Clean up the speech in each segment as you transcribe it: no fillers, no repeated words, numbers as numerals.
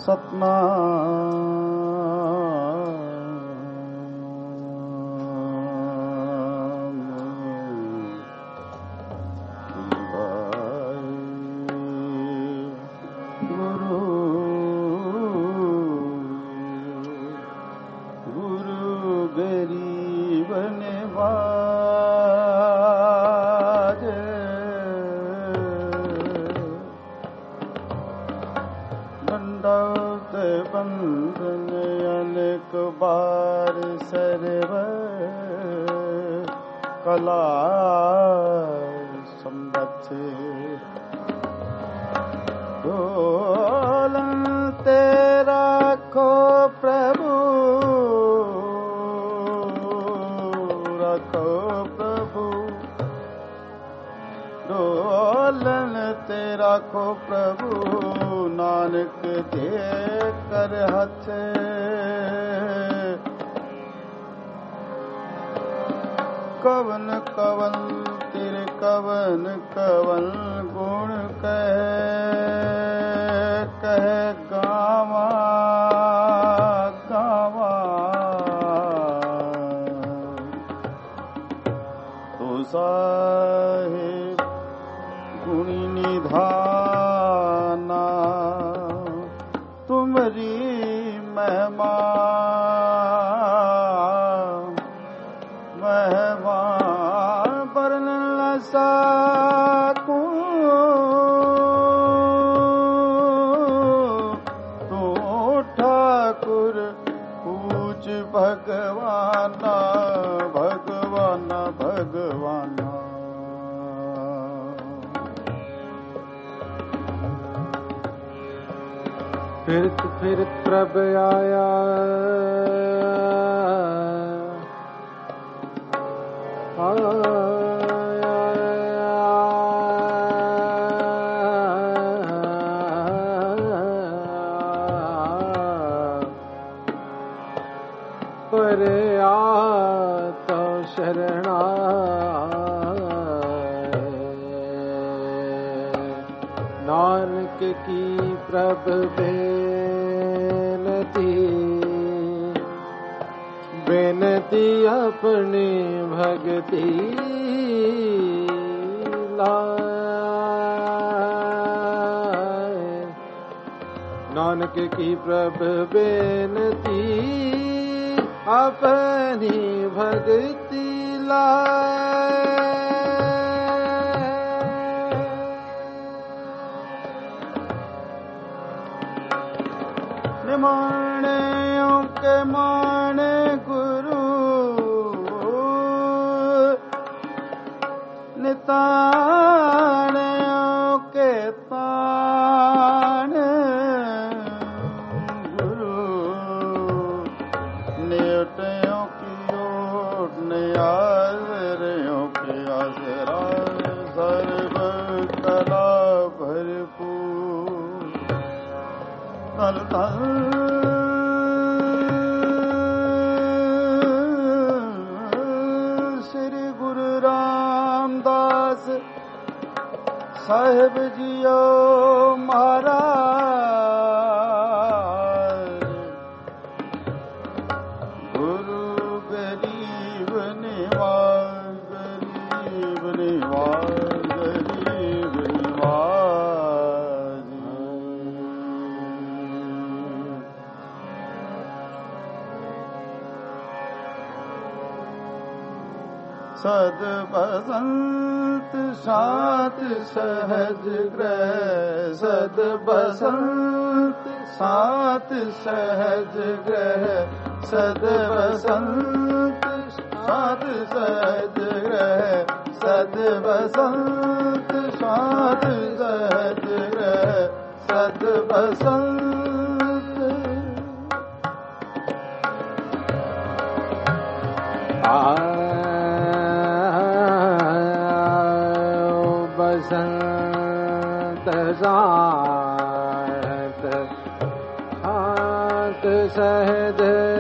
सतनाम गुरु गुरु गरीब निवाज दंडौत बंधन अनेक बार सर्व कला संबत डोलन तेरा को प्रभु रखो प्रभु डोलन तेरा को प्रभु नानक दे कर हथ कवन कवन तेरे कवन कवन गुण कह गावा गावा तो साहिब गुणी निधाना तुमरी महिमा महिमा वर्णन न सकूं तू ठाकुर पूज भगवाना भगवाना भगवाना फिर प्रभ आया परे तो शरणा नानक की प्रभ बेनती अपनी भक्ति लाए नानक की प्रभ बेनती अपनी भक्ति लाए निमाने के माने गुरु निताने के तान गुरु नेटों की ओट नियाजरों की आसरा सर्व कला भरपूर तल तल साहिब जियो महाराज गुरु गरीब निवाज गरीब निवाज गरीब निवाज सद बसंत सात सहज ग्रह सद बसंत सात सहज ग्रह सद बसंत सात सहज ग्रह सद बसंत सात सहज ग्रह सद बसंत बसंत सात हाथ सहज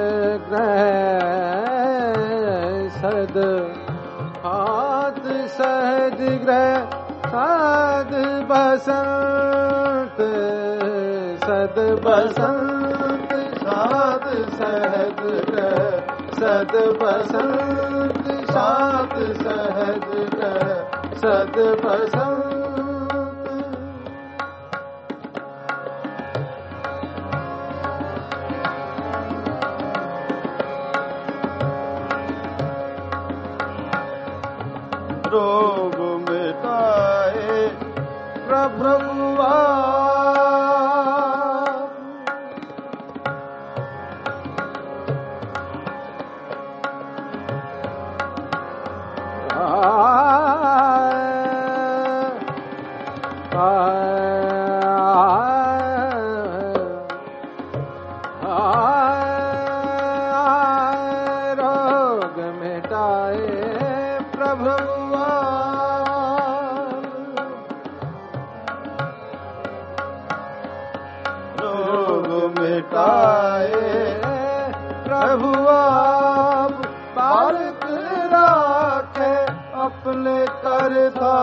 ग्रह सद हाथ सहज ग्रह साध बसंत सद बसंत सात सहज ग्रह सद बसंत सात सहज ग्रह सद बसंत रोग मिटाए प्रभुआ रोग मिटाए प्रभुआ रोग मिटाए प्रभुआ बालक राखे अपने करता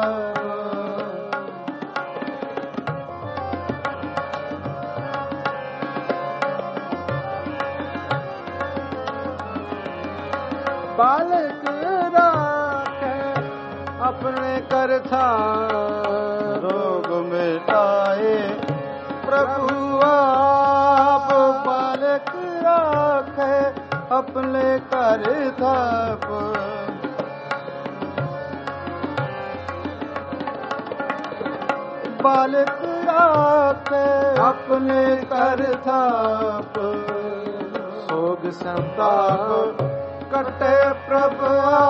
बालक राखे अपने करता रोग मिटाए प्रभु आप बालक राखे अपने करता बालक राखे अपने करता सोग संताप कटे प्रभु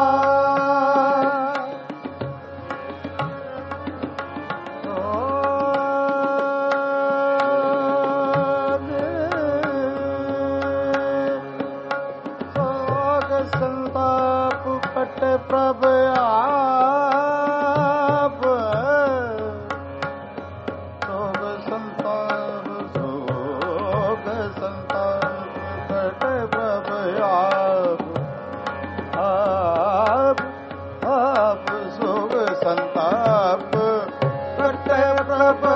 सोग संताप कटे प्रभु आप सोग संताप कटे प्रभु आप सोग संताप कटे प्रभु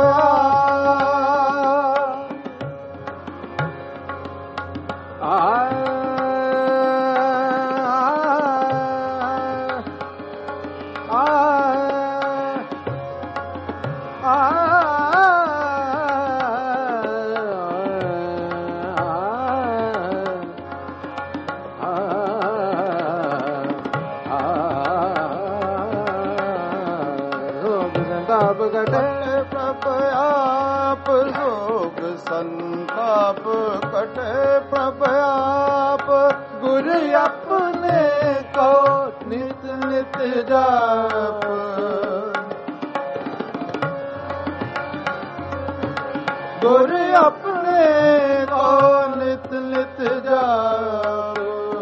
संताप कटे प्रभु आप सोग संताप कटे प्रभु आप गुरु अपने को नित नित जाप गुरु अपने को नित नित जाप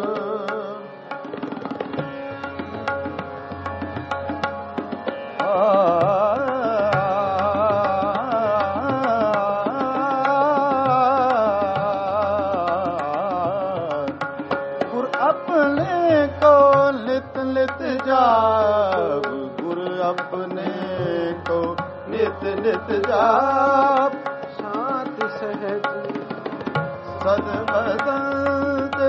गुरु अपने को नित नित जाप शांति सहज सद बसंत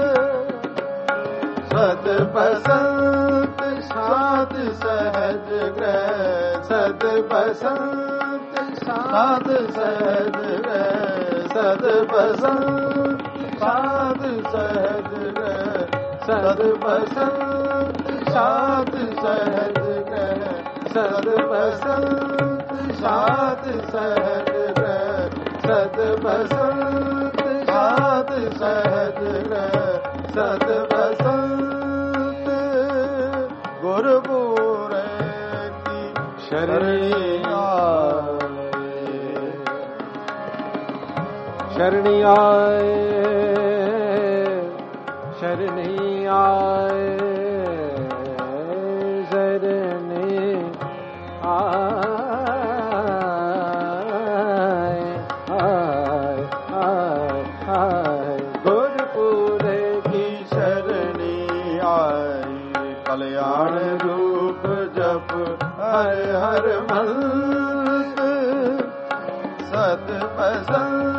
सद बसंत शांत सहज ग्रह सद बसंत शांत सहज ग्रह सद बसंत शांत सहज ग्रह सद बसंत शांत सहज ग्रह सद बसंत शांत सहज ग्रह सद बसंत शांत सहज ग्रह सद बसंत गुरुपुर की शरणी आए शरणी आए गुरुपुर की शरणी आई कल्याण रूप जप हर हर मंत्र सत बसंत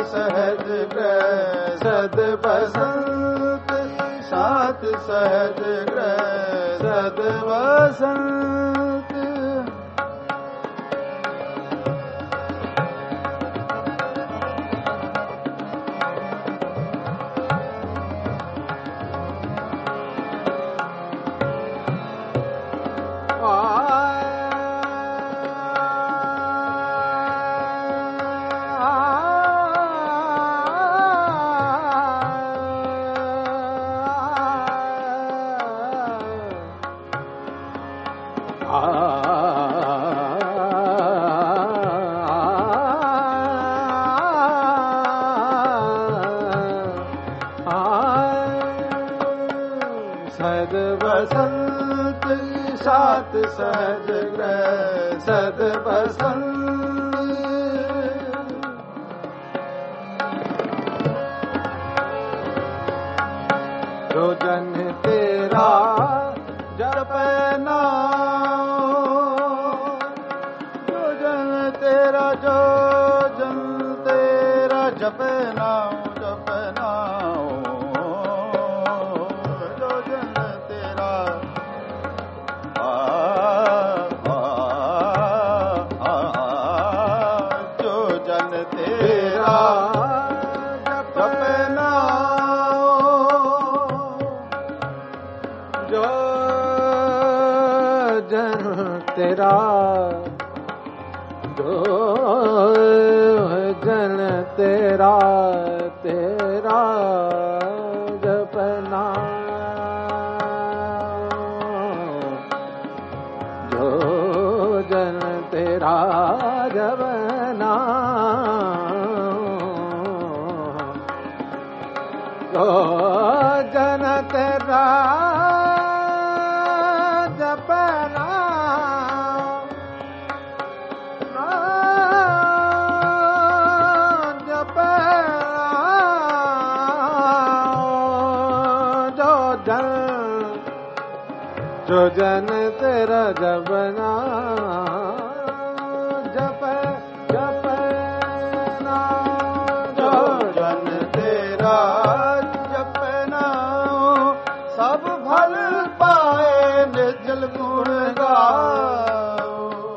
सहज ग्रह सद बसंत सात सहज ग्रह सद बसंत सद बसंत सात सहज ग्रह सद बसंत जो जन तेरा जप नाम जो जन तेरा जप नाम तेरा जो जन तेरा तेरा जपना जो जन तेरा जपना जो जन तेरा जपना जो जन तेरा जपना जपना जो जन तेरा जपना सब फल पाए निर्जल गुण गाओ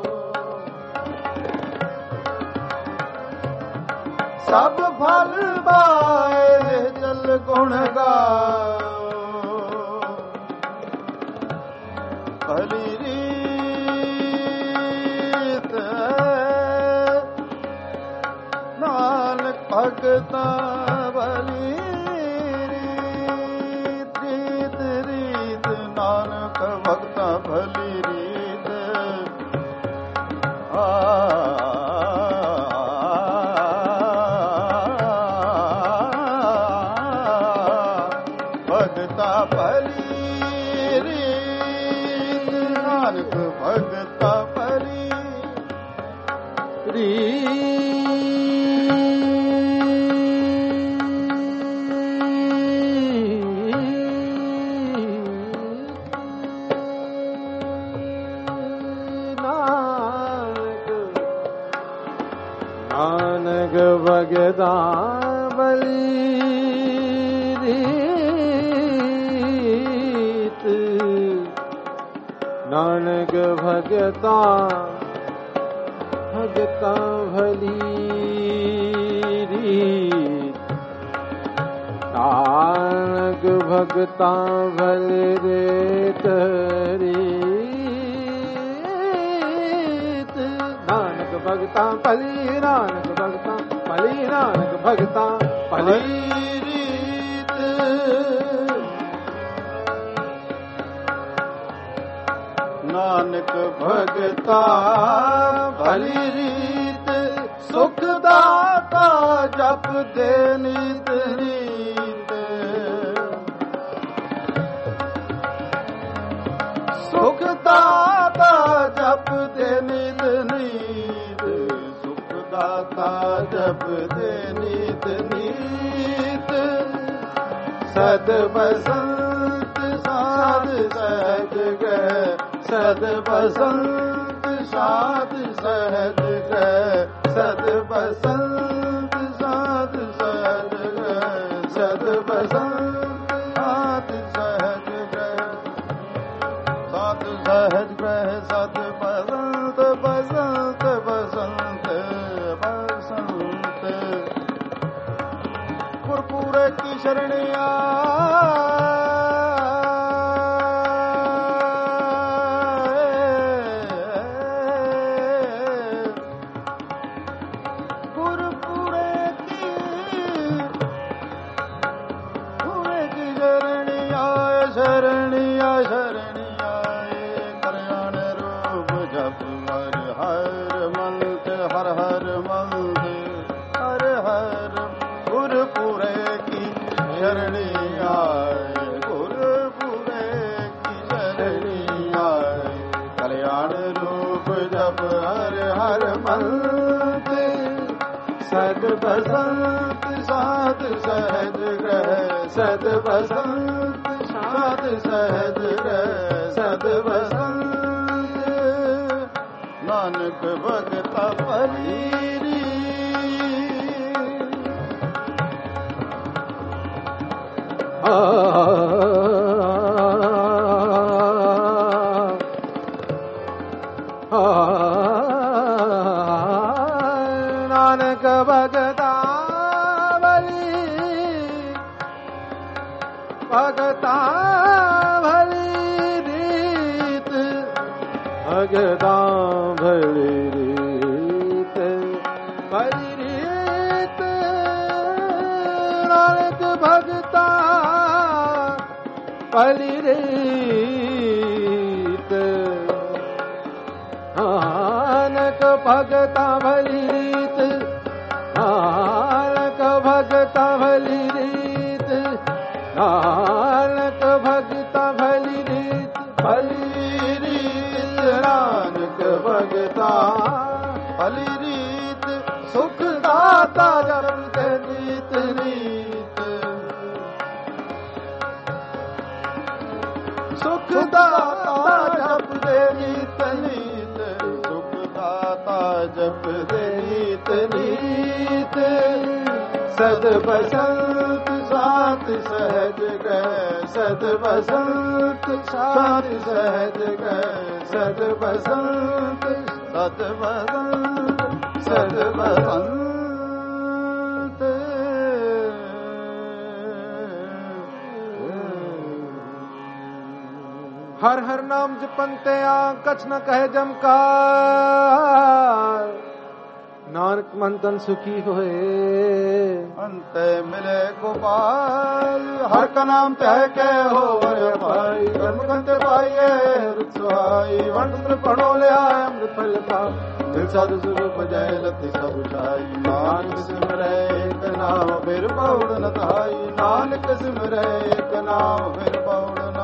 सब फल पाए निर्जल गुण गाओ भली रीत नानक भगता भली रीत रीत नानक भगता भली रीत भगता भली भगता परी नानक भगता बली नानक भगता भगता भली रीत नानक भगता भली रीत नानक भगता भली नानक भगता भली नानक भगता भली रीत नानक भगता भली रीत सुख दाता जप दे नित रीत सुख दाता जप दे नित नीत सुख दाता जप दे नित नीत सद बसंत साध सहज गए सद बसंत साध सहज गए सद बसंत साध शरणिया सद बसंत साध सहज ग्रह सद बसंत साध सहज ग्रह सद बसंत नानक भगता पलीरी नानक भगता भली रीत भगता भली रीत भली रीत नानक भगता भली रीत नानक भगता भली रीत नानक भगता भली रीत नानक भगता भली रीत नानक भगता भली रीत सुख दाता जप नीत नीत सुख दाता जप नीत नीत सुख दाता जप नीत नीत सद बसंत साथ सहज गए सद बसंत साथ सहज गए सद बसंत सद बसंत सद बसंत हर हर नाम जपनते आ कछ न कहे जमकार नानक मंतन सुखी होए अंत मिले गोपाल हर का नाम तह के हो भाई कर्म कंते पाइए रुत्सुहाई वंत्र पढ़ो ले आए अमृत फल का दिल साधु स्वरूप जय लति सब छाई नानक सिमरे एक नाम फिर पौड़ न ताई नानक सिमरे एक नाम फिर पौड़ न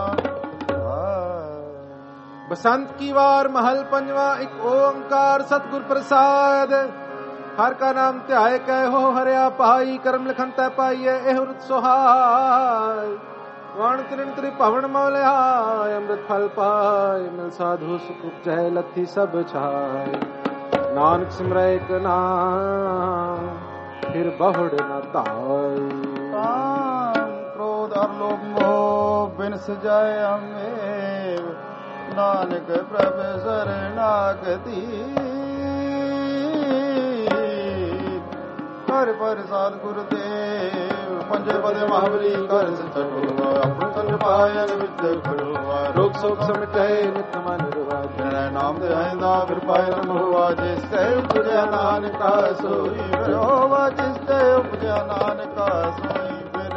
बसंत की वार महल पंजवा एक ओंकार सतगुर प्रसाद हर का नाम त्याय कह हो हरिया पाई कर्म लिखन तय पाइये एहृत सोहाय वाण त्रिंतरि पवन मौलिहाय अमृत फल पाय मिल साधु सुख जय लथी सब छाय नानक सिमरै एक नाम फिर बहुड़ न ताय क्रोध और लोभ मोह बिनस जाय हमें नानक प्रभु शरणागति हर प्रसाद गुरुदेव पंजे पदे महाबली कर सचुआ अपन तन पायन विद्य खड़ुआ रोग शोक समिटे नित्य मन रुवाज नाम दे आइंदा फिर पायन हुआ जिससे उपजया नानका सोई होवा जिससे उपजया नानका सोई फिर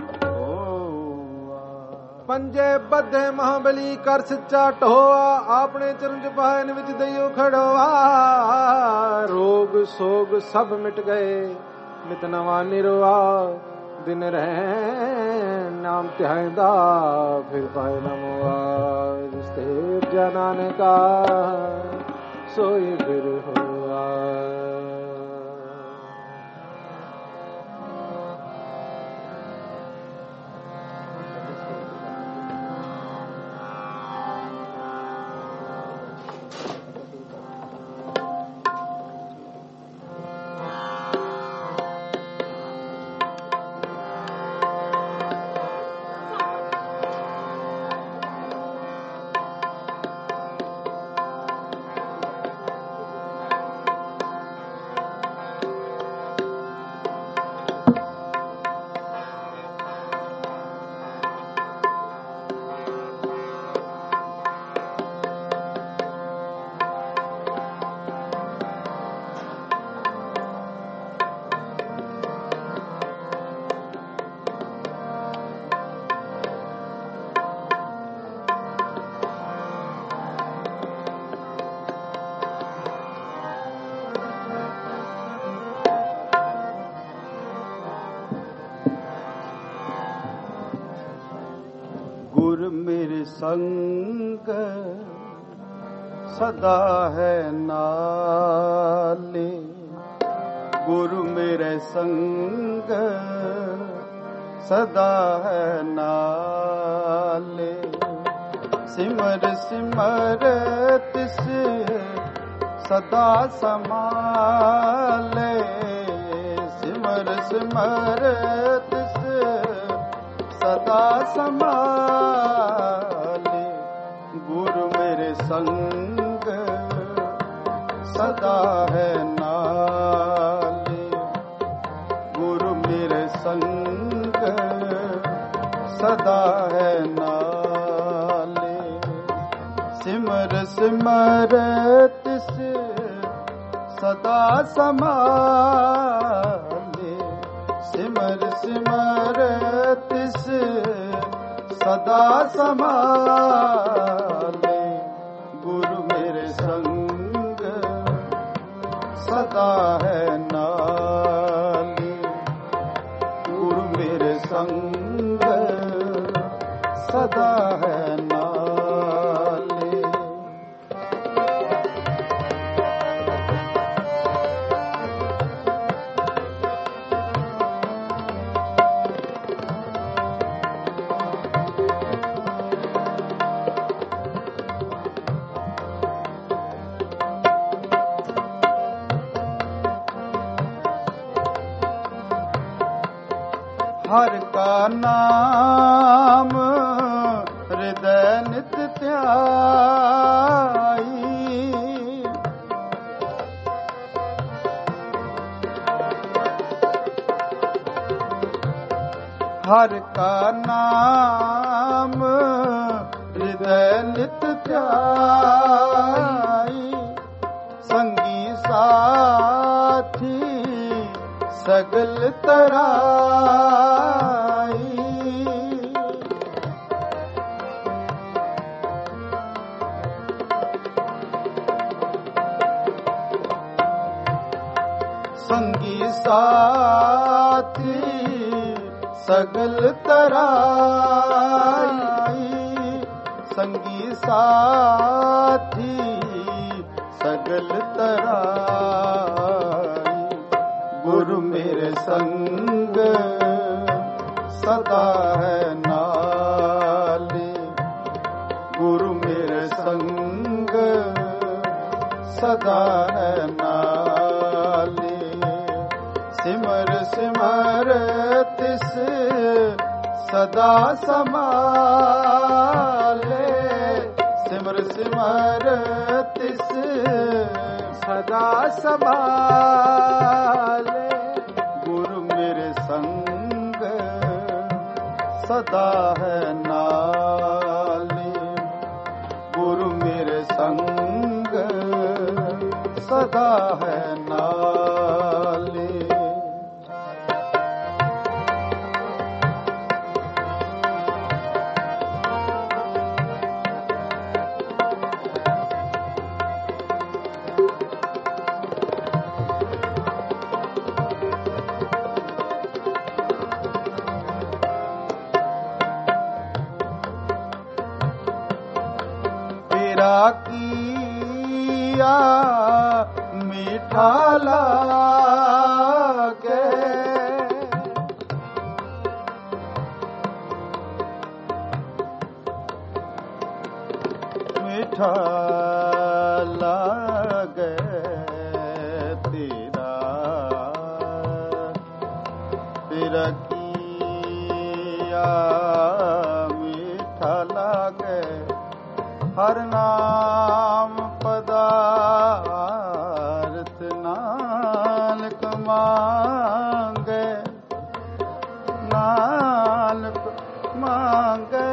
पंजे बद्धे महाबली कर सच्चा टोआ आपने चरण पायन विच दइयो खड़ोआ रोग सोग सब मिट गए नित नवा निरवा दिन रहे नाम त्याइंदा फिर पाए नमोआ जिसते जनाने का सोई फिर हुआ संग सदा है नाले, गुरु मेरे संग सदा है नाले। सिमर सिमर तिस सदा समाले, सिमर सिमर तिस सदा समाले। गुरु मेरे संग सदा है नाले, गुरु मेरे संग सदा है नाले। सिमर सिमर तिस सदा समाले, सिमर सिमर तिस सदा समाले। गुरु मेरे संग सदा है नाले, गुरु मेरे संग सदा है नाले। हर का नाम हृदय नित ध्याई, हर का नाम हृदय नित ध्याई। संगी साथी सगल तराई, संगी साथी सगल तराई, संगी साथी सगल तराई। गुरु मेरे संग सदा है नाले, गुरु मेरे संग सदा है नाले। सिमर सिमर तिस सदा समाले, सिमर सिमर तिस सदा समाले। गुरु मेरे संग सदा है नाले, गुरु मेरे संग सदा है नाले। तेरा किया मीठा लागे, मीठा लागे तेरा, तेरा किया मीठा लागे। हर नाम पदार्थ नानक मांगे, नानक मांगे।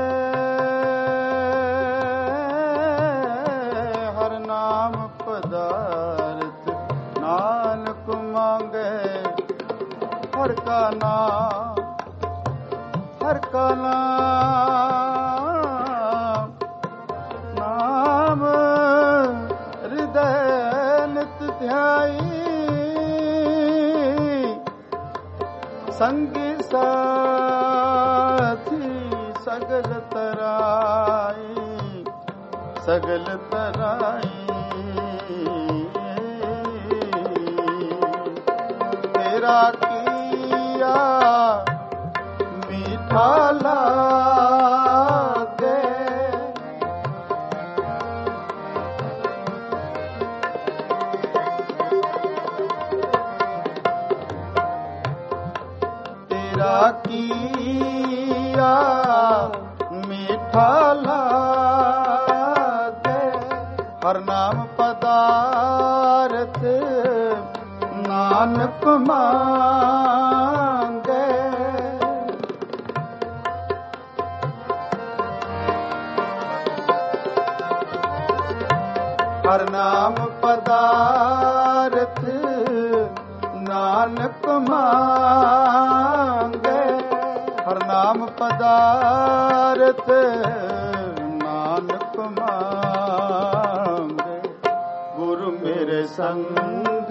हर नाम पदार्थ नानक मांगे। हर का नाम, हर का नाम, नाम हृदय नित ध्याई। संगी साथी सगल तराई, सगल तराई। तेरा किया मीठा लागे, तेरा किया मीठा लागे। हर नाम पदार्थ नानक मांगे। हर नाम पदार्थ नानक मांगे। हर नाम पदार्थ नानक मांगे। गुरु मेरे संग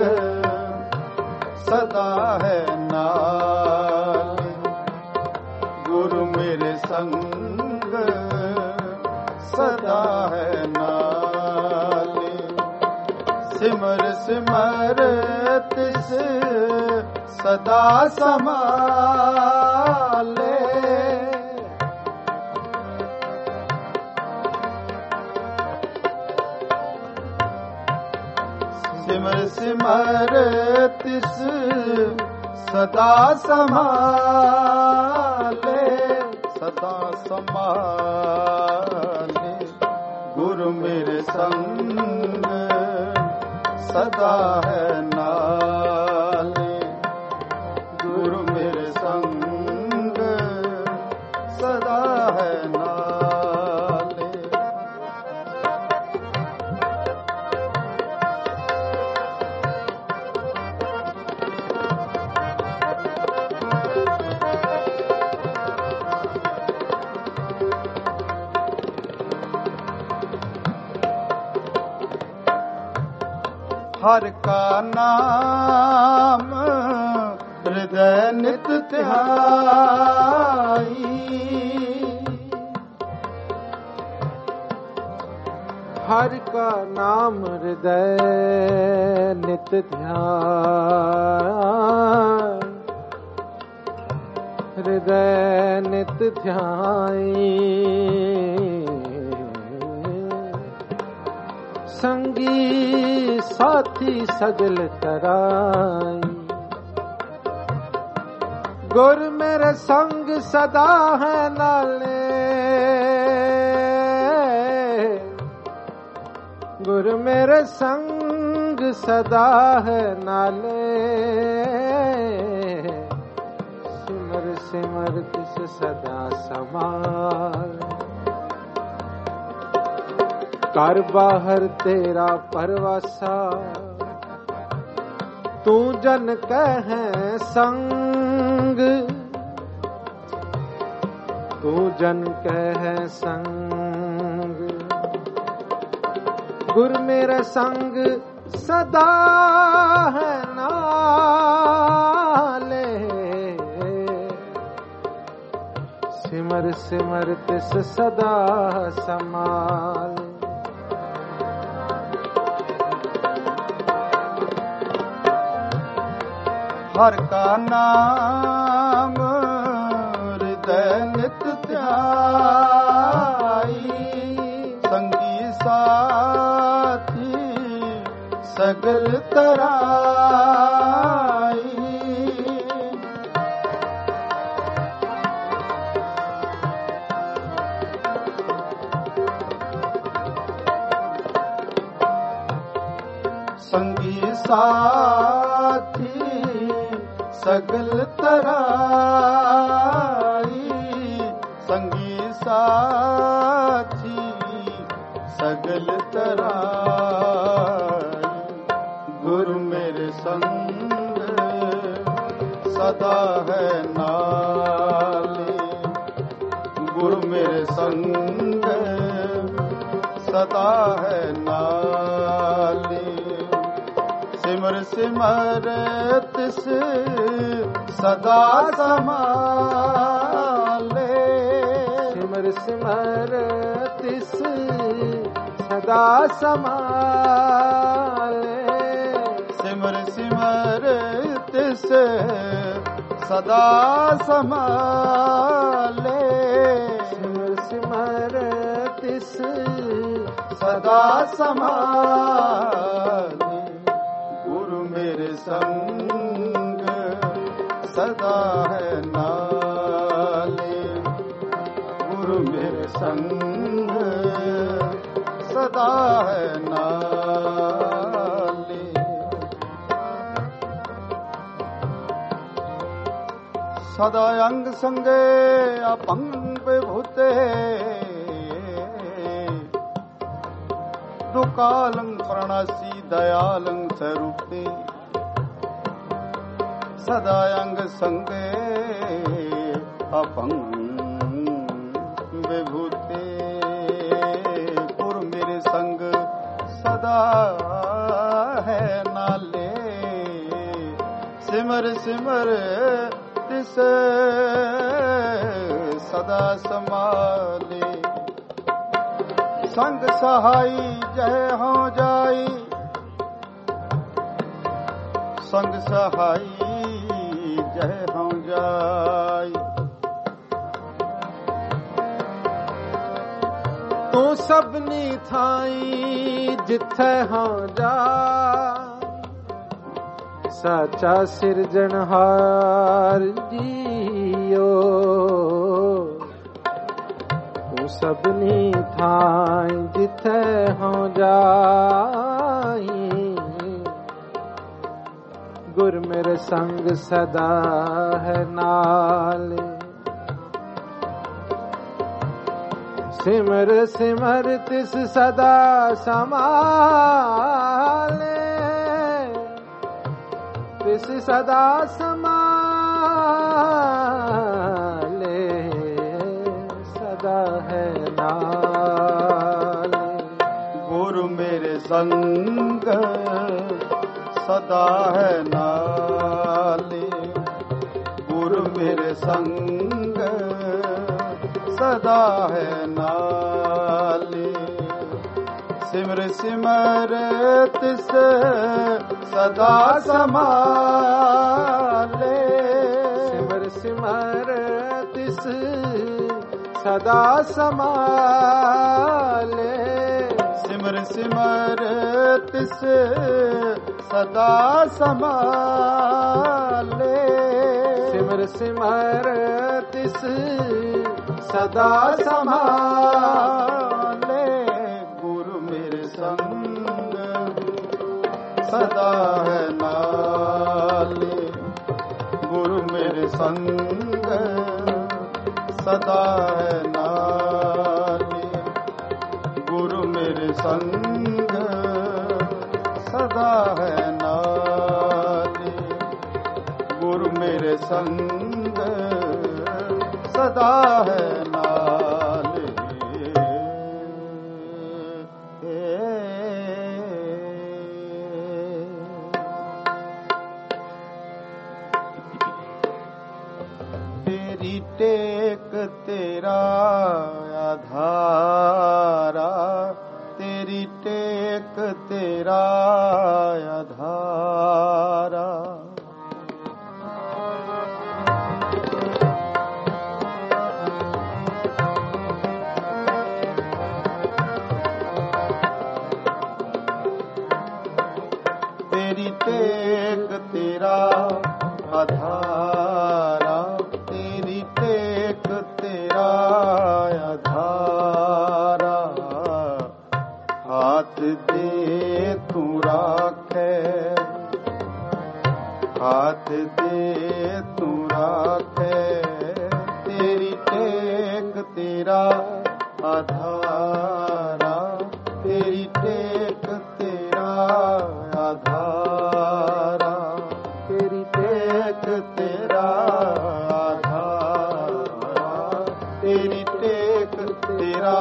सदा है नाल। गुरु मेरे संग सदा है नाल। सिमर सिमर तिस सदा समाले। सिमर सिमर तिस सदा समाले। सदा समाले। गुरु मेरे संग सदा है नाले। गुरु मेरे संग सदा है नाले। हर का नाम हृदय नित ध्याई। हर का नाम हृदय नित ध्यान। हृदय नित ध्याई। संगी साथी सगल तराई। गुर मेरे संग सदा है नाले। गुर मेरे संग सदा है नाले। सिमर सिमर तिस सदा समाल। कर बाहर तेरा परवासा। तू जन कहे संग। तू जन कहे संग। गुर मेरा संग सदा है नाले। सिमर सिमर तिस सदा समाल। हर का नाम हृदय नित ध्याई। संगी साथी सगल तराई। संगी साथी सगल तराई। संगी साथी सगल तराई। गुरु मेरे संग सदा है नाले। गुरु मेरे संग सदा है नाले। सिमर सिमर तिस सदा समाले। सिमर सिमर तिस सदा समाले। सिमर सिमर तिस सदा समाले। सिमर सिमर तिस सदा समाले। गुरु मेरे संग सदा है नाले। गुरु मेरे संग सदा है नाले। सदा अंग संगे अपंग विभूते। दुकालं प्रणसी दयालं स्वरूपे। सदा अंग संगे अपंग विभूते। गुरु मेरे संग सदा है नाले। सिमर सिमर तिस सदा समाले। संग सहाई जय हो जाई। संग सहाई जय हो जाई। तू सबनी थाई जिथे हो जा। साचा सिरजनहार जियो। तू सबनी थाई जिथे हो जाई। गुर मेरे संग सदा है नाले। सिमर सिमर तिस सदा समाले। तिस सदा समाले। सदा है नाले। गुरु मेरे संग सदा है नाले। गुरु मेरे संग सदा है नाले। सिमर सिमर तिस सदा समाले। सिमर सिमर तिस सदा समाले। सिमर सिमर तिस सदा समाले। सिमर सिमर तिस सदा समाले। गुरु मेरे संग सदा है नाले। गुरु मेरे संग सदा है नाले। गुरु मेरे संग सदा है नाले। गुरु मेरे संग सदा है नाले। तेरी टेक तेरा आधारा। तेरी टेक तेरा आधारा। तेरी टेक तेरा आधारा। तेरी टेक तेरा आधारा। हाथ दे तू राखे। हाथ दे तू राखे। तेरी टेक तेरा आधारा। तेरी टेक तेरा आधारा। तेरी टेक तेरा आधारा। तेरी टेक तेरा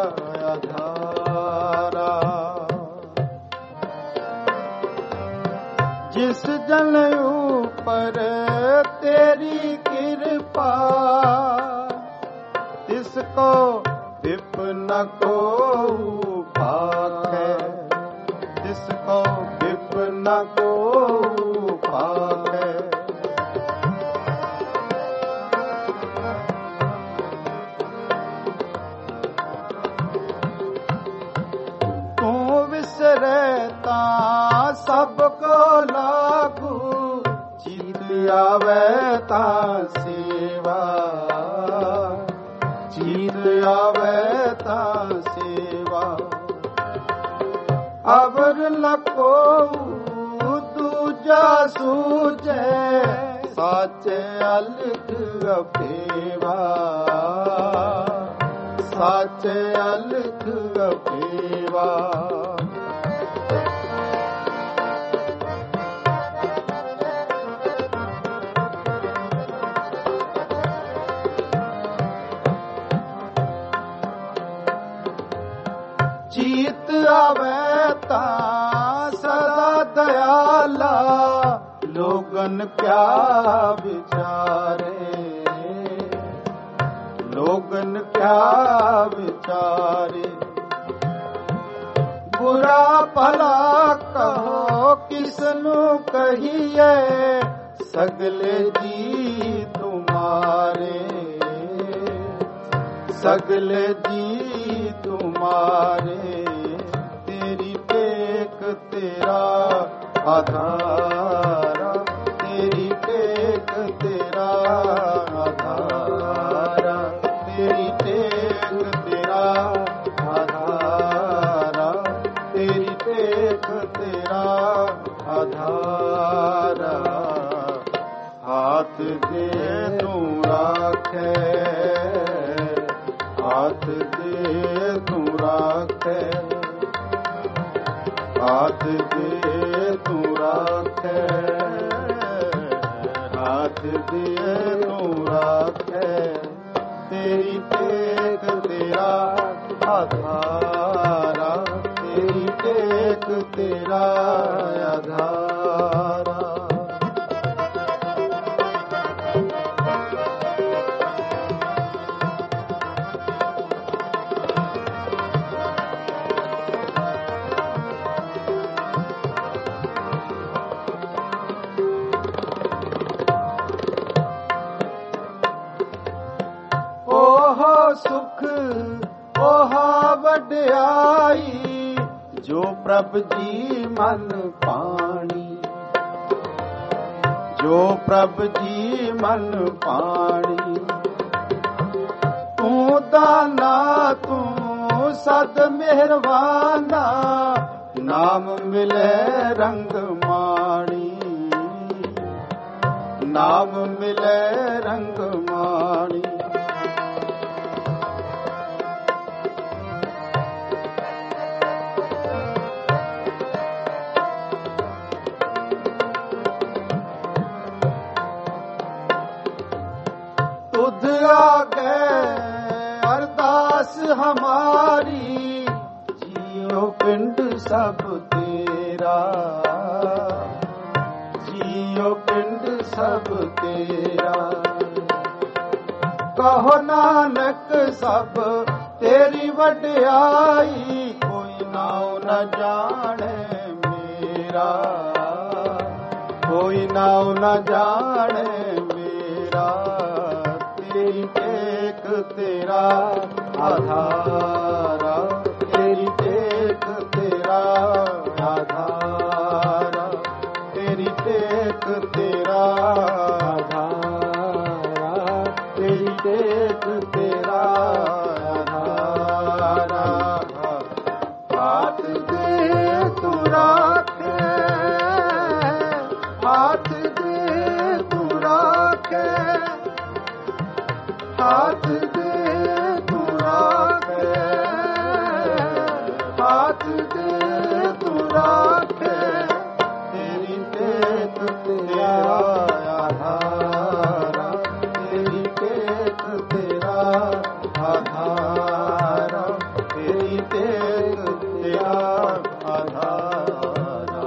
आधारा। जिस जन ऊपर तेरी कृपा। तिसको विप न को भाग। जिसको विपन्न को पावे। तू विसरता सबको लागू, चित आवे ता सेवा, चित आवे ता सेवा। अवर लको दूजा सूझे, साचे अलख अपेवा, साचे अलख अपेवा। जीत आवे ता सदा दयाला, लोगन क्या विचारे, लोगन क्या विचारे। बुरा भला कहो किसनु कहिए, सगले जी तुम्हारे, सगले जी तुम्हारे। तेरी टेक तेरा आधारा, तेरी टेक तेरा आधारा, तेरी टेक तेरा आधारा, तेरी टेक तेरा आधारा। हाथ दे तू राखे, हाथ दे तू राखे, हाथ दे तू राखे, हाथ दे तू राखे। तेरी टेक तेरा आधारा, तेरी टेक तेरा आधारा। सुख ओहा वड्याई, जो प्रभ जी मन पानी, जो प्रभ जी मन पानी। तू दाना तू सद मेहरबाना, नाम मिले रंग माणी, नाम मिले रंग माणी। आगे अरदास हमारी, जियो पिंड सब तेरा, जियो पिंड सब तेरा। कहो नानक सब तेरी वड्याई, कोई नाव न जाने मेरा, कोई नाव न जाने मेरा। तेरी टेक तेरा आधारा, तेरी टेक तेरा आधारा, तेरी टेक तेरा आधारा, तेरी टेक तेरा आधारा। हाथ दे तू राखे, हाथ दे तू राखे, हाथ दे तू राखे, हाथ दे तू राखे। तेरी टेक तेरा आधारा, तेरी टेक तेरा आधारा, तेरी टेक तेरा आधारा।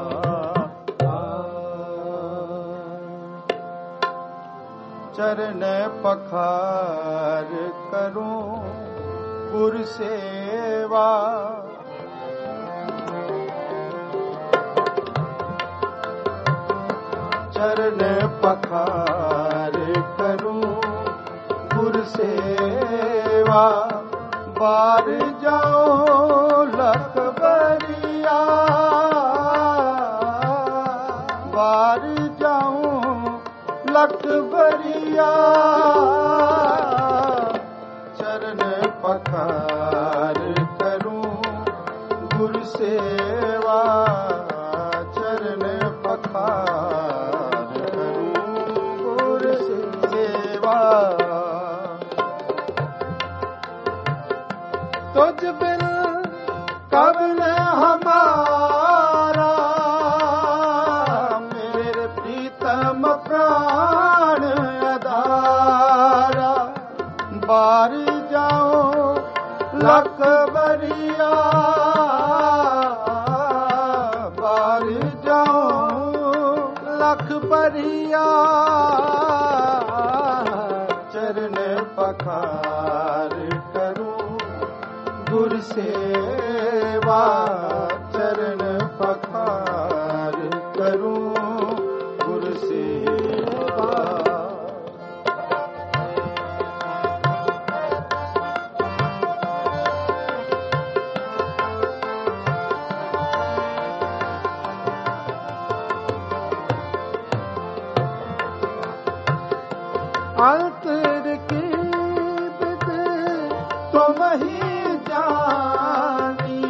चरण पखार करूं गुर सेवा, चरण पखार करूं गुर सेवा बार जाऊं लख बरिया बार जाऊं लख बरिया चरण पखार करूं गुर सेवा चरण पखार करूं गुर सेवा तुझ बिन कवन हमारा मेरे प्रीतम प्राण आधारा बार जाऊं लख बरिया बार जाऊं लख बरिया चरण पखार करूं गुर सेवा चरण पखार करूं गुर सेवा अंतर की बिद तुम ही जानी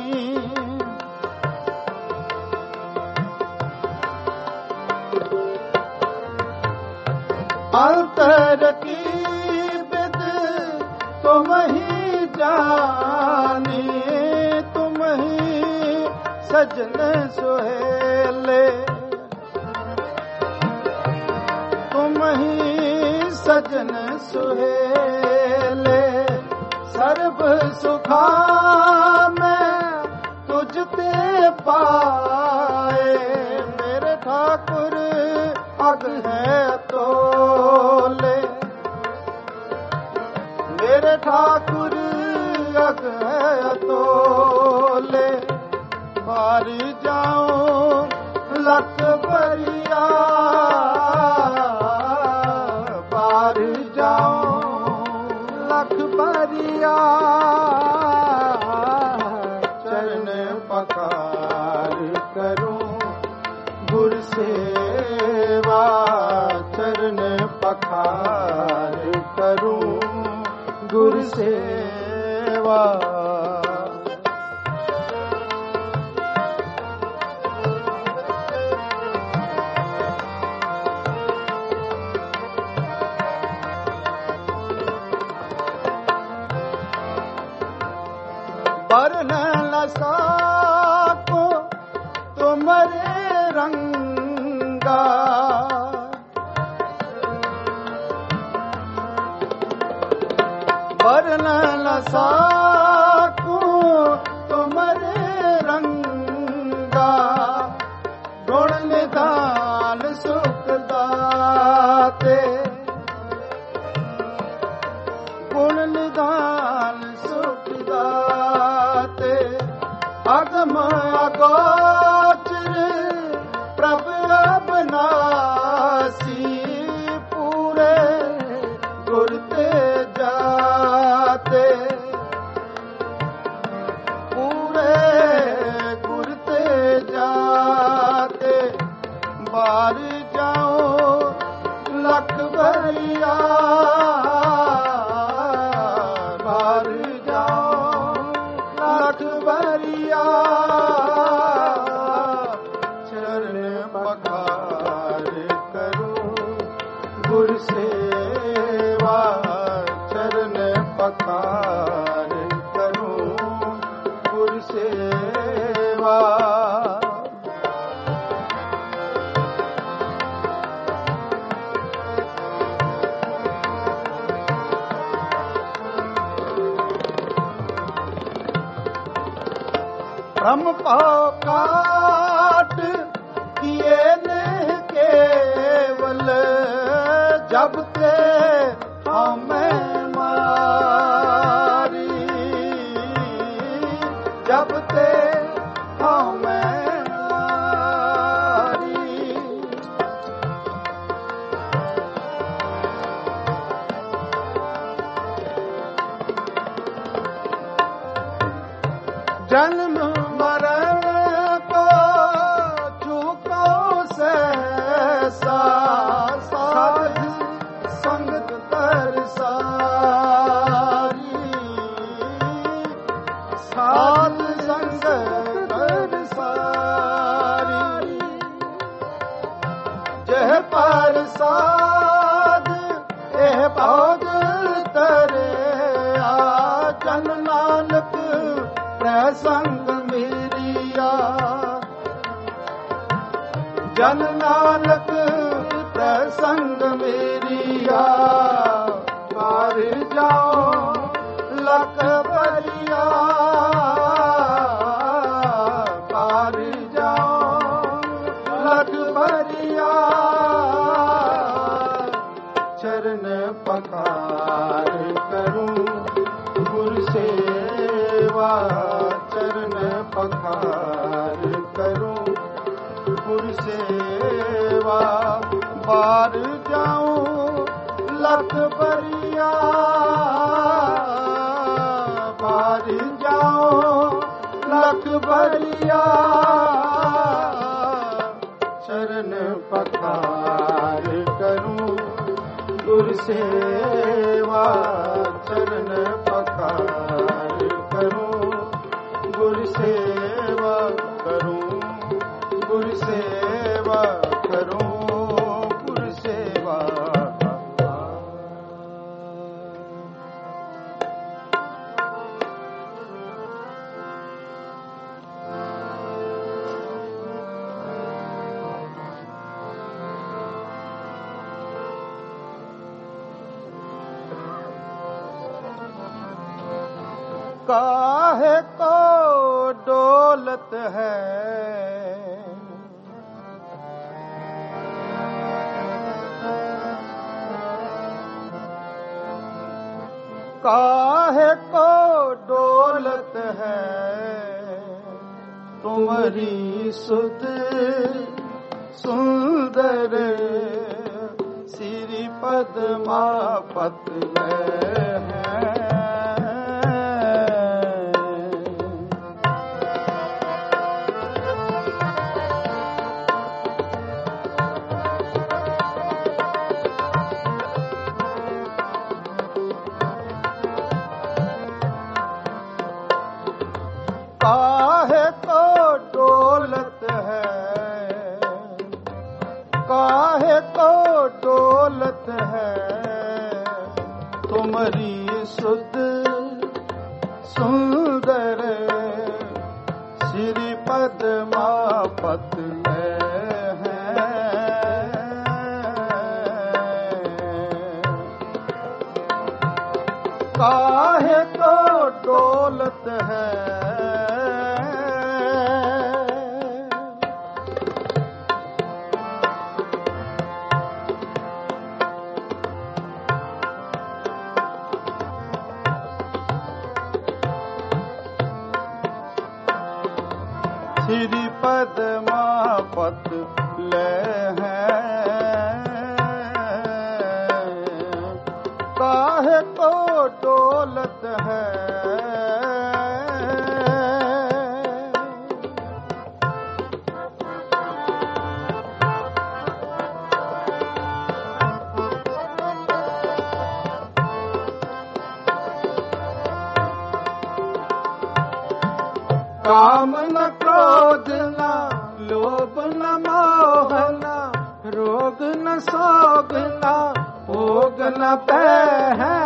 अंतर की बिद तुम ही जानी तुम ही सजन सुहेले तुम ही सजन सुहेले सर्व सुखा में तुझते पाए मेरे ठाकुर अग है तोले मेरे ठाकुर अग है तोले बार जाऊं लख बरिया बार जाऊं लख बरिया चरण पखार करूं गुर सेवा चरण पखार करूं गुर सेवा वर्ण न साको तुम्हारे रंगा वर्ण न साको तुम्हारे रंगा गुण निधान सुख दाते गुण निधान सुख दाते अगम अगोचर प्रभु अविनाशी पूरे गुर ते जाते पूरे गुर ते जाते बार जाऊं लख बरिया बार जाऊं लख बरिया चरण पखार करूं गुर सेवा चरण पखार करूं गुर सेवा ब्रह्म पाव काट किए न केवल जब ते हमें मारी जब ते हमें मारी जन्म मरण को चूको से साध संगत तरसारी, साध संगत तरसारी। जह पर साध एह भौज तरे आ, जन नानक प्रसंग मेरिया, जन नानक प्रसंग मेरिया। पार जाओ लख बरिया, पार जाओ लख बरिया। चरण पकार करूं गुरु सेवा, चरण पकार करूं गुरु सेवा। बार जाऊं लख बरिया, बार जाऊं लख बरिया। चरण पकार करूं गुरु सेवा, चरण पकार करूं गुरु सेवा करूं, गुरु सेवा करूं, गुरु सेवा। काहे को डोलत है काहे को डोलत है, तुम्हारी सुध सुंदर श्री पद्मा पत में है। काहे को डोलत है, काहे को डोलत है, तुम्हारी सुध सुंदर श्री पद्मा पत में है। काहे को डोलत है, श्री पद्मा पत ले है। काहे को डोलत है, काम न क्रोध न लोभ न मोह न रोग न शोक न भोग न भय है।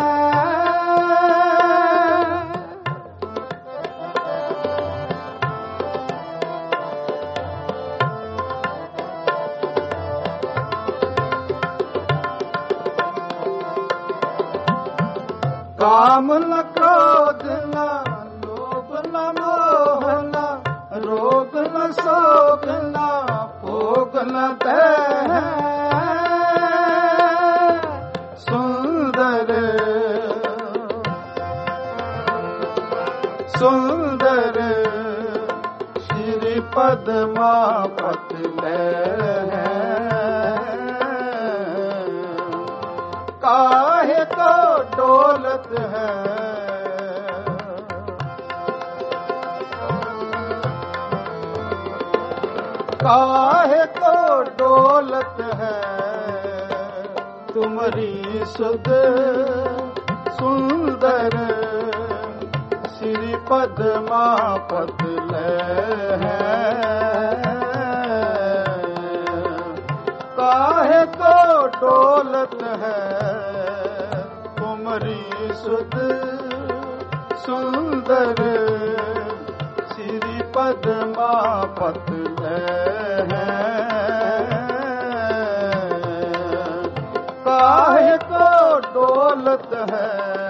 काम न क्रोध न लोभ न मोह न रोग न शोक न भोग न भय। सुंदर सुंदर श्री पद्मा पत में है। काहे को डोलत है, काहे को डोलत है तुम्हारी सुध सुंदर श्री पद्मा पतले काहे को डोलत है तुम्हारी सुध सुंदर श्री पद्मा पतले काहे को डोलत है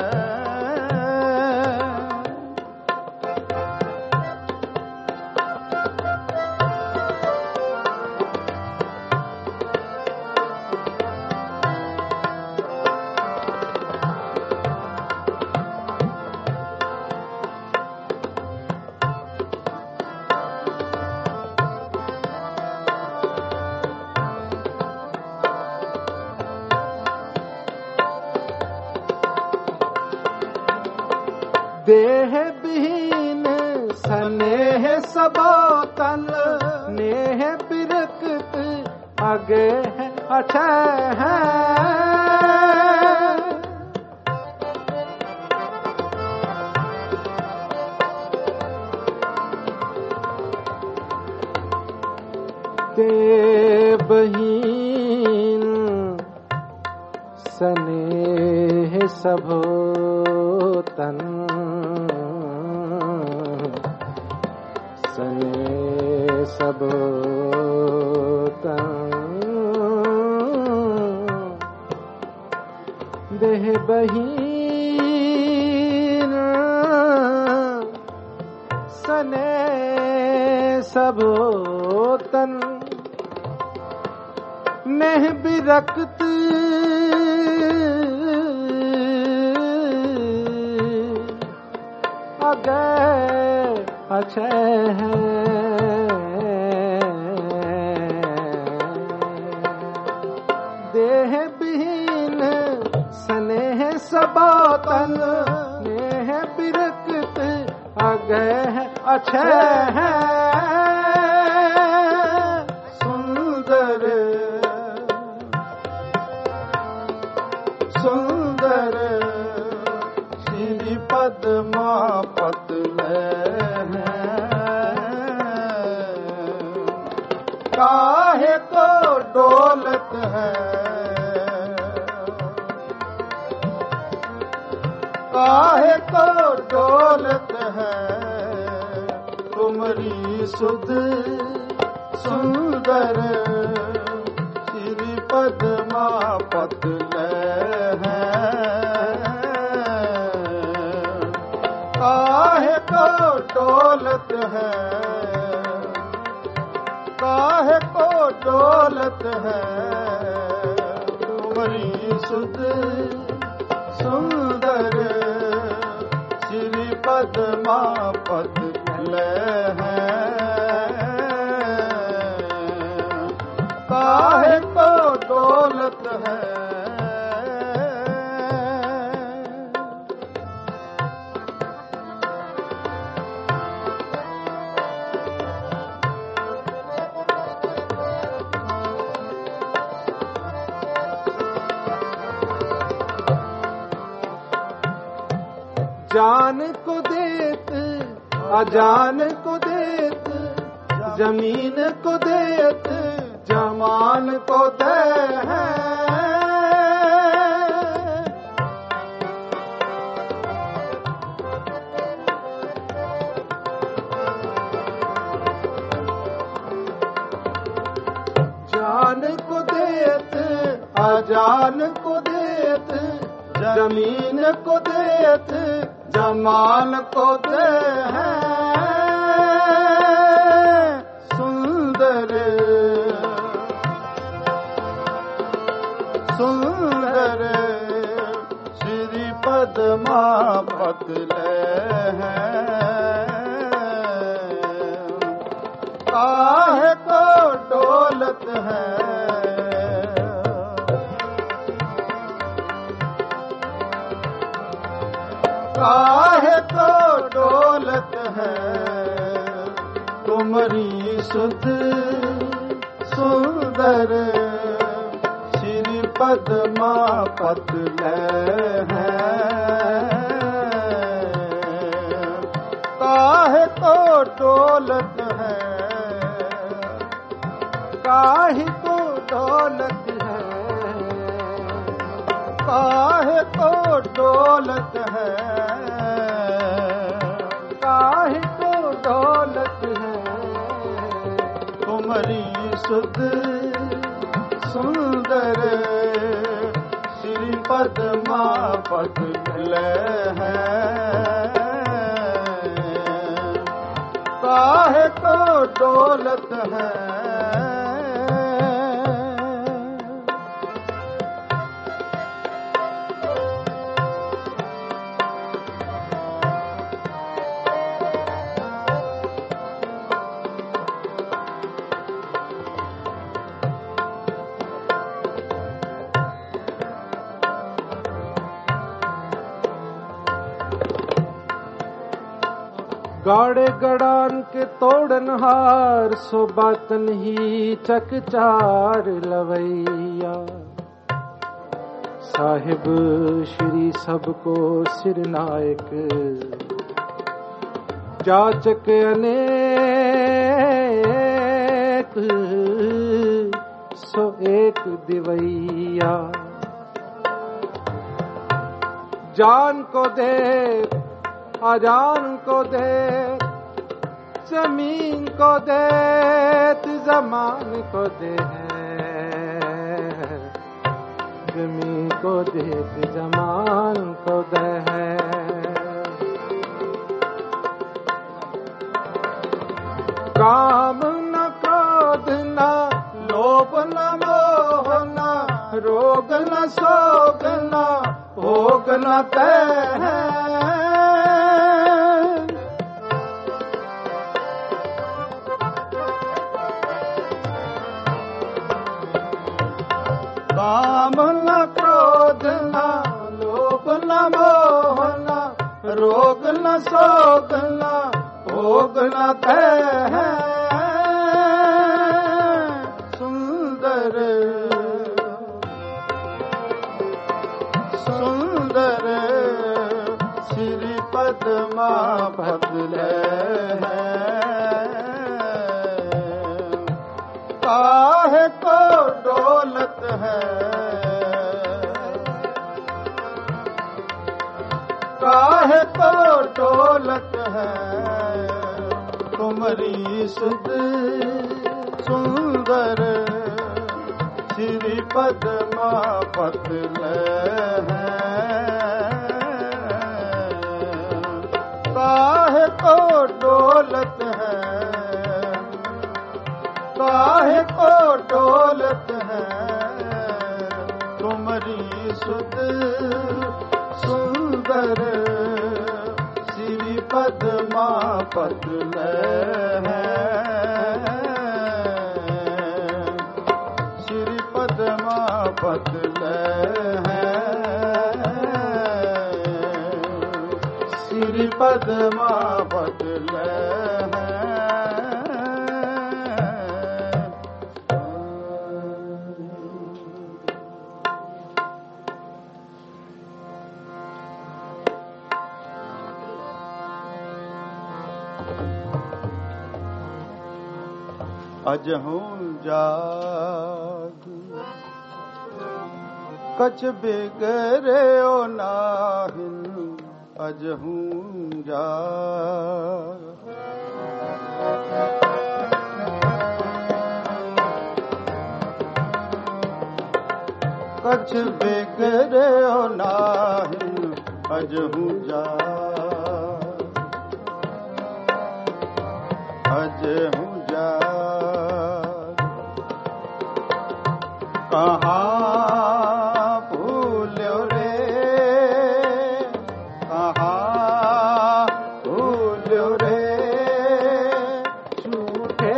देह विहीन स्नेह सबोतन नेह बिरकत आगे है अछय है देवहीन स्नेह सबोतन सने सबोतन देह बहीन सने सबोतन नेह बिरकत अगे अछय है देह विहीन स्नेह सबोतन नेह बिरकत अगे अछय है सुंदर सुंदर श्री पद्मा पतले काहे को डोलत है काहे को डोलत है तुम्हारी सुध सुंदर श्री पद्मा पतले काहे को डोलत है काहे को डोलत है तुम्हारी सुध सुंदर श्री पद्मा पतले काहे को डोलत है जान को देत अजान को देत जमीन को देत जमान को दे है जान को देत अजान को देत जमीन को देत जमान को दे है सुंदर सुंदर श्री पद्मा पतले काहे को डोलत है काहे को डोलत है तुम्हारी सुध सुंदर श्री पद्मा पतले हैं। काहे को दौलत है, काहे को दौलत है, काहे को दौलत है, काहे को दौलत है। तुम्हारी सुध सुंदर श्री पद्मा पतले हैं। काहे को दौलत है, गाड़े गड़ान के तोड़नहार सो बातन ही चकचार लवैया। साहिब श्री सबको सिरनायक जाचक अनेक सो एक दिवैया। जान को दे अजान को दे, जमीन को दे, जमान को दे, जमीन को दे, जमान को दे। काम न क्रोध न लोभ न मोह न रोग न शोक न भोग न तह। काम न क्रोध न लोभ न मोह न रोग न शोक न भोग न तह। सुंदर सुंदर श्री पद्मा पतले हैं। काहे को दौलत है, काहे को दौलत है। तुम्हारी सुध सुंदर श्री पद्मा पतले हैं। काहे को दौलत है, काहे को दौलत है। तुम्हारी सुध सुंदर श्री पद्मा पतले हैं। श्री पद्मा पतले हैं। श्री पद्मा पतले हैं। अजहूं जाग कछ बिगड़ो नाहिन। अजहूं जाग कछ बिगड़ो नाहिन। अजहूं जाग अजहूं कहाँ भूल्यो रे, कहाँ भूल्यो रे। झूठे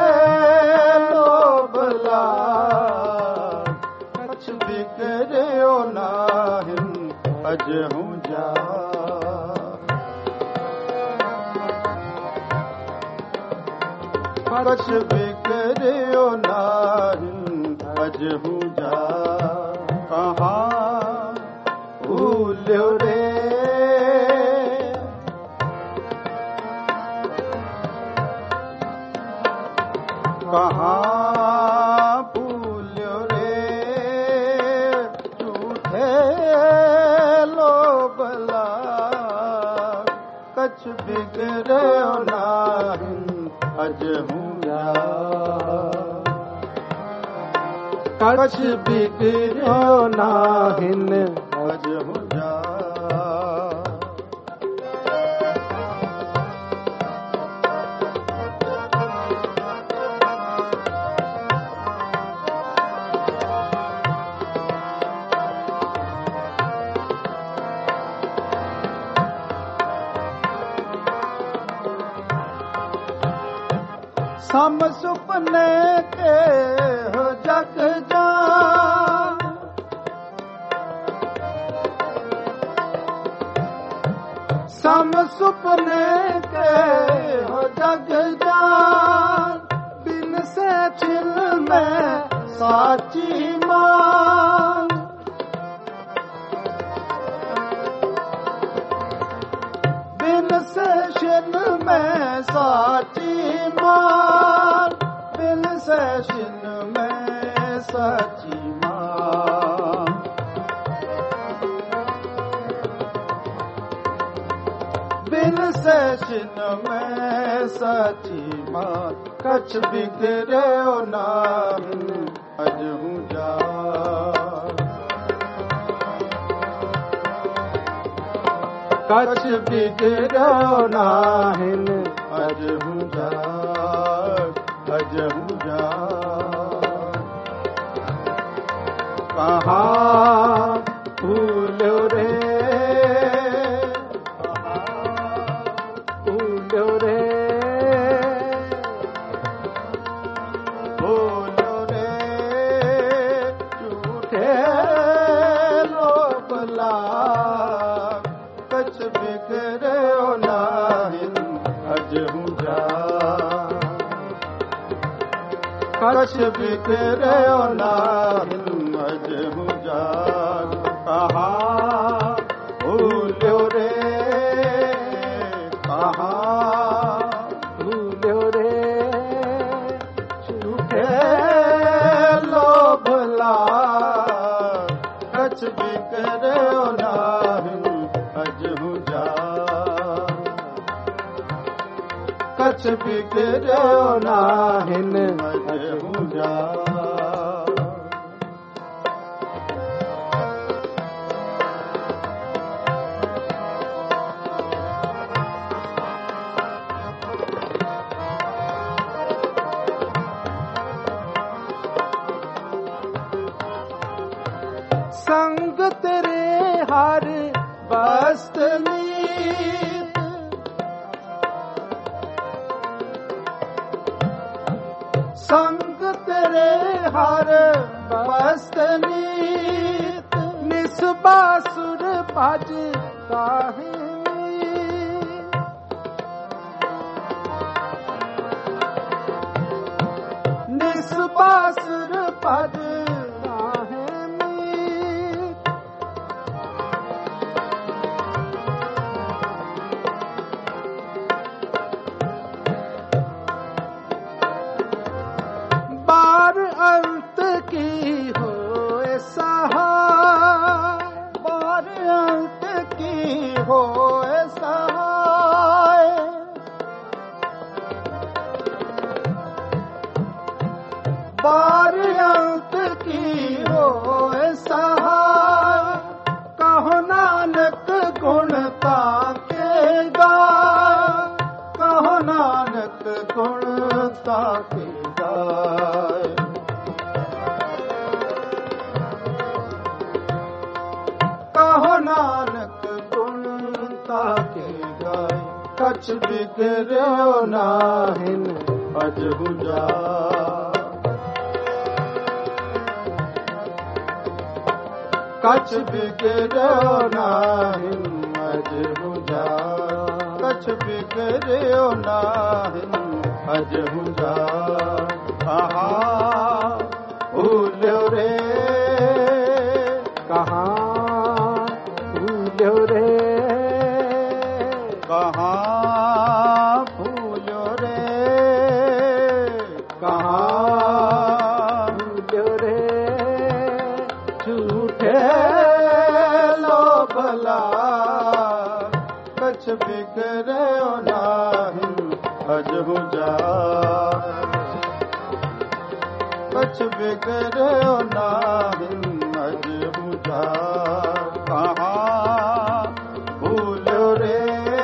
लोभ लाग कछ बिगड़ो नाहिन। अजहूं जाग कछ बिगड़ो नाहिन। अज हूँ जा कहाँ भूल्यो रे कहाँ भूल्यो रे झूठे लोभ लाग कछ बिगड़ो नाहिन अज हूँ जा कछ बिगड़ो नाहिन अज हूँ जा सम सुपने के हो जग जान सम सुपने के हो जग जान बिन से छिल में साची मान बिन से छिल में साची मान बिन से छिल में साची मान बिन से छिल में साची मान कछ बिगड़ो नाहिन अज हूँ जा कछ बिगड़ो नाहिन अज हूँ जा अज हूँ जा कहाँ भूल्यो रे भूल्यो रे भूल्यो रे झूठे लोभ लाग कछ बिगड़ो नाहिन अज हूँ जा कछ बिगड़ो नाहिन अज हूँ जा कहाँ भूल्यो रे कहाँ भूल्यो रे झूठे लोभ लाग कछ बिगड़ो नाहिन अज हूँ जा कछ बिगड़ो नाहिन अज हूँ जा संग तेरे हर बस्तनी संग तेरे हर बस्तनी निस्बासुर भज काहिनी निस्बासुर भज अंत की हो सहाय बार अंत की हो सहाय बार अंत की हो सहाय कहो नानक गुण ताके गाय कहो नानक गुण ताके गाय कहो नानक गुण ताके गाय कछ बिगड़ो नाहिन अज हूँ जा कछ बिगड़ो नाहिन अज हूँ जा कछ बिगड़ो नाहिन अज हूँ जा कहाँ भूल्यो झूठे लोभला कछ बिगड़ो नाही अजहु जा कछ बिगड़ो नाही अजहु जा कहाँ भूलो रे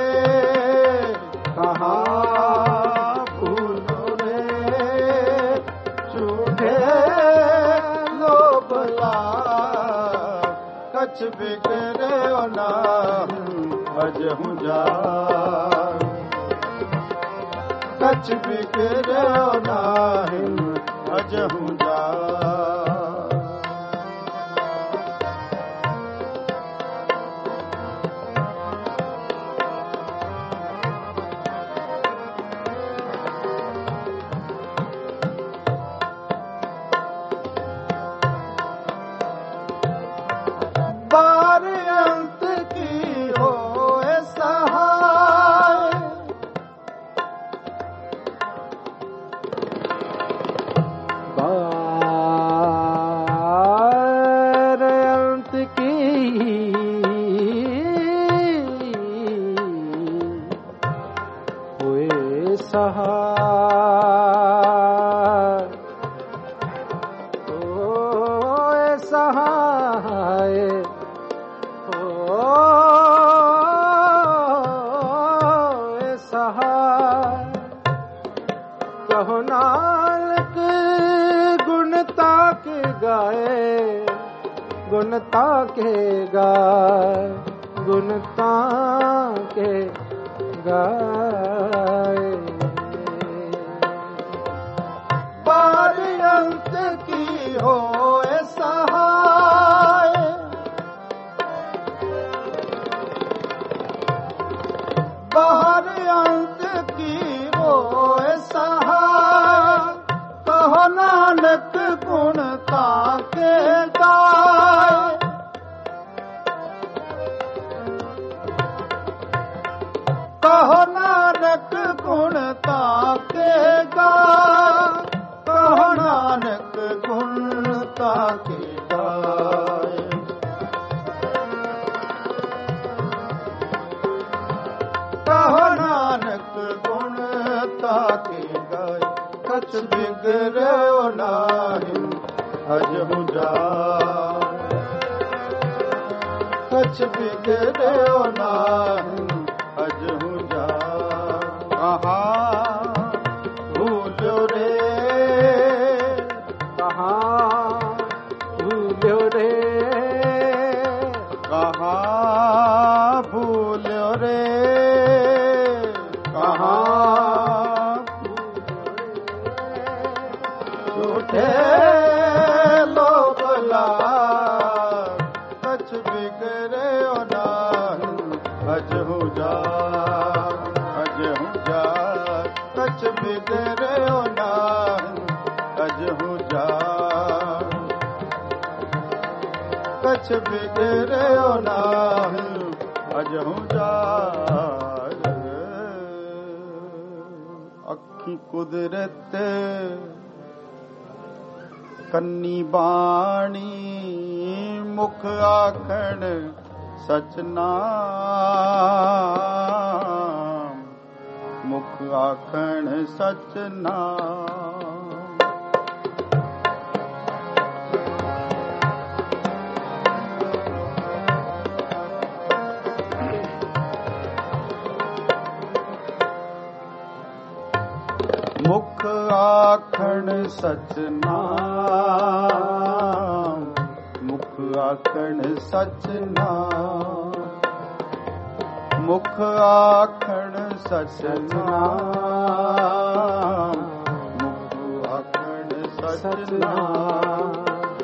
कहाँ भूलो रे झूठे लोभला कछ बिगड़ो नाही अजहु जा कछ बिगड़ो नाही अजहु जा बार अंत की हो सहाय बार अंत की होए सहाय होए सहाय सहाय कहो नानक गुणता के गाए गुणता के गाए गुणता के गाए बार अंत की हो सहाय बाहर अंत की हो सहाय कहो नानक गुणता के गाय कहो नानक गुणता के गाय कहो नानक गुणता के गाय कहो नानक गुणता के गाय कछ बिगड़ो नाही अजहु जा कछ बिगड़ो नाही अजहु जा कहाँ भूलो रे कहाँ भूलो रे कहाँ भूलो रे झूठे लोभला कछ बिगड़ो नाही अजहु जा कछ बिगड़ो नाही अजहु जा कछ बिगड़ो नाही अजहु जा अखी कुदरत कन्नी बाणी मुख आखण सच नाम मुख आखण सच नाम मुख आखण सच नाम मुख आखण सच नाम मुख आखण सच नाम मुख आखण सच नाम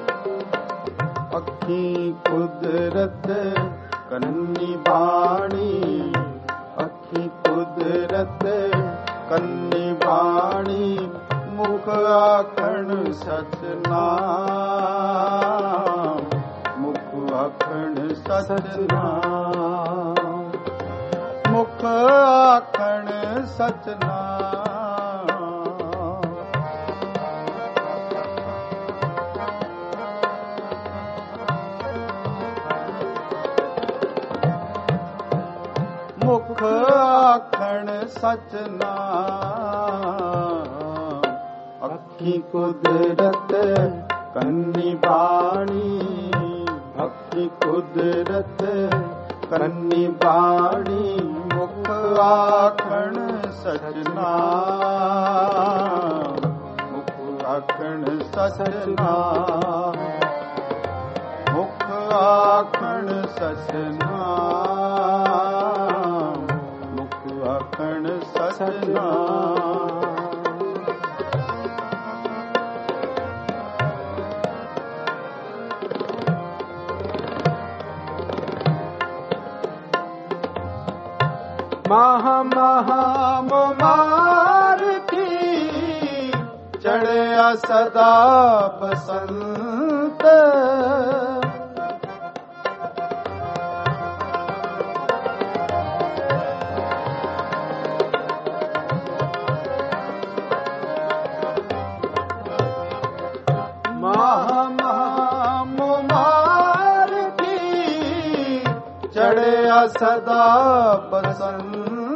अखी कुदरत कन्नी बाणी अखी कुदरत कन्नी बाणी मुख आखण सच नाम मुख आखण सच नाम मुख आखण सच नाम मुख आखण सच नाम। अखी कुदरत कन्नी बाणी, अखी कुदरत कन्नी बाणी, मुख आखण सच नाम। मुख आखण सच नाम, मुख आखण सच नाम, मुख आखण सच नाम। महा महा मुमार की चढ़या सदा बसंत। महा महा मुमार की चढ़या सदा बसंत।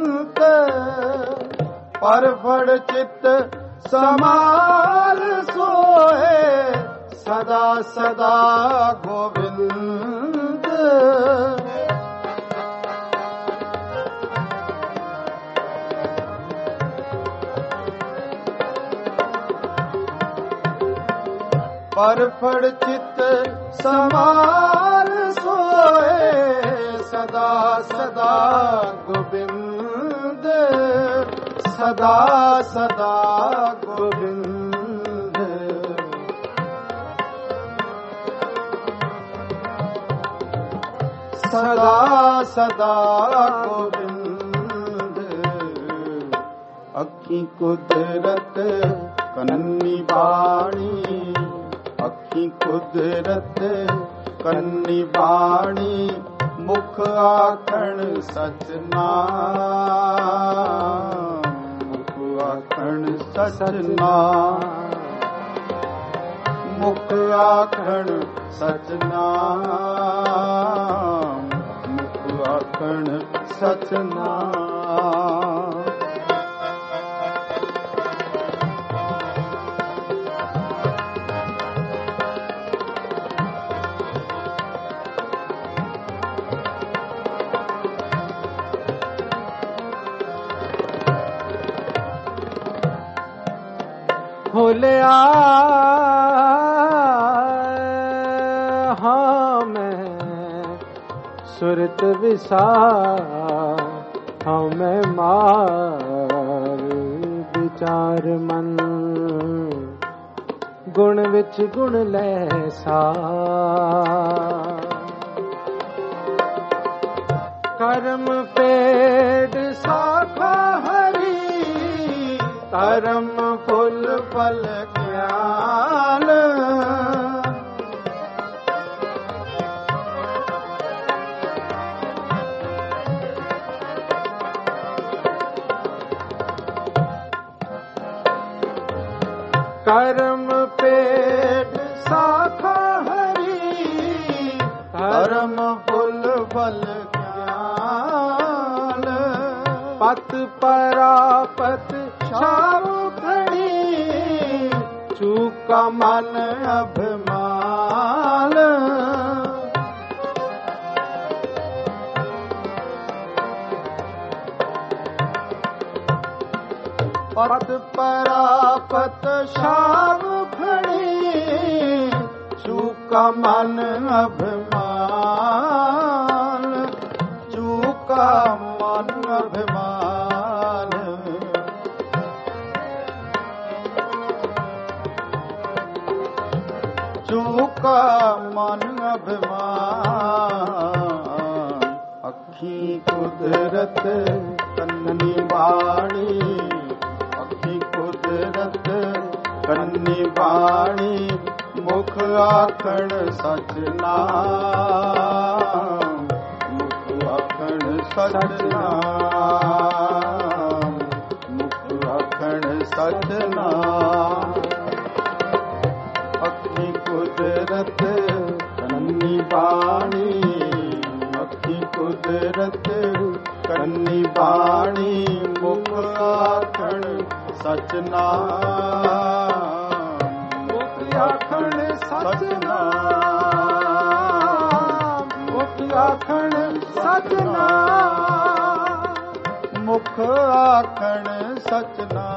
पर फड़ चित समार सोए सदा सदा गोविंद। पर फड़ चित समार सोए सदा सदा गोविंद। सदा सदा गोविंद। सदा सदा गोविंद। अखी कुदरत कन्नी बाणी, अखी कुदरत कन्नी बाणी, मुख आखण सच नाम। आखण सच नाम, मुख आखण सच नाम, मुख आखण सच नाम। भोलिया हाँ मैं सुरत विसार, हाँ मैं मार विचार मन। गुण विच गुण लैसा कर्म पेड़ शाखा हरी, कर्म फूल फल ज्ञान। कर्म पेड़ शाखा हरी, कर्म फूल फल ज्ञान। पत परापत छाव खड़ी, चूका मन अभिमान। पत परापत छाव खड़ी, चूका मन अभिमान। चूका मन अभिमान। चूका मन अभिमान। अखी कुदरत कन्नी बाणी, अखी कुदरत कन्नी बाणी, मुख आखण सच नाम। मुख आखण सच नाम, मुख आखण सच नाम। अखी कुदरत कन्नी बाणी, अखी कुदरत ਕੰਨੀ ਬਾਣੀ ਮੁਖ ਆਖਣ ਸਚ ਨਾਮ ਮੁਖ ਆਖਣ ਸਚ ਨਾਮ ਮੁਖ ਆਖਣ ਸਚ ਨਾਮ ਮੁਖ ਆਖਣ ਸਚ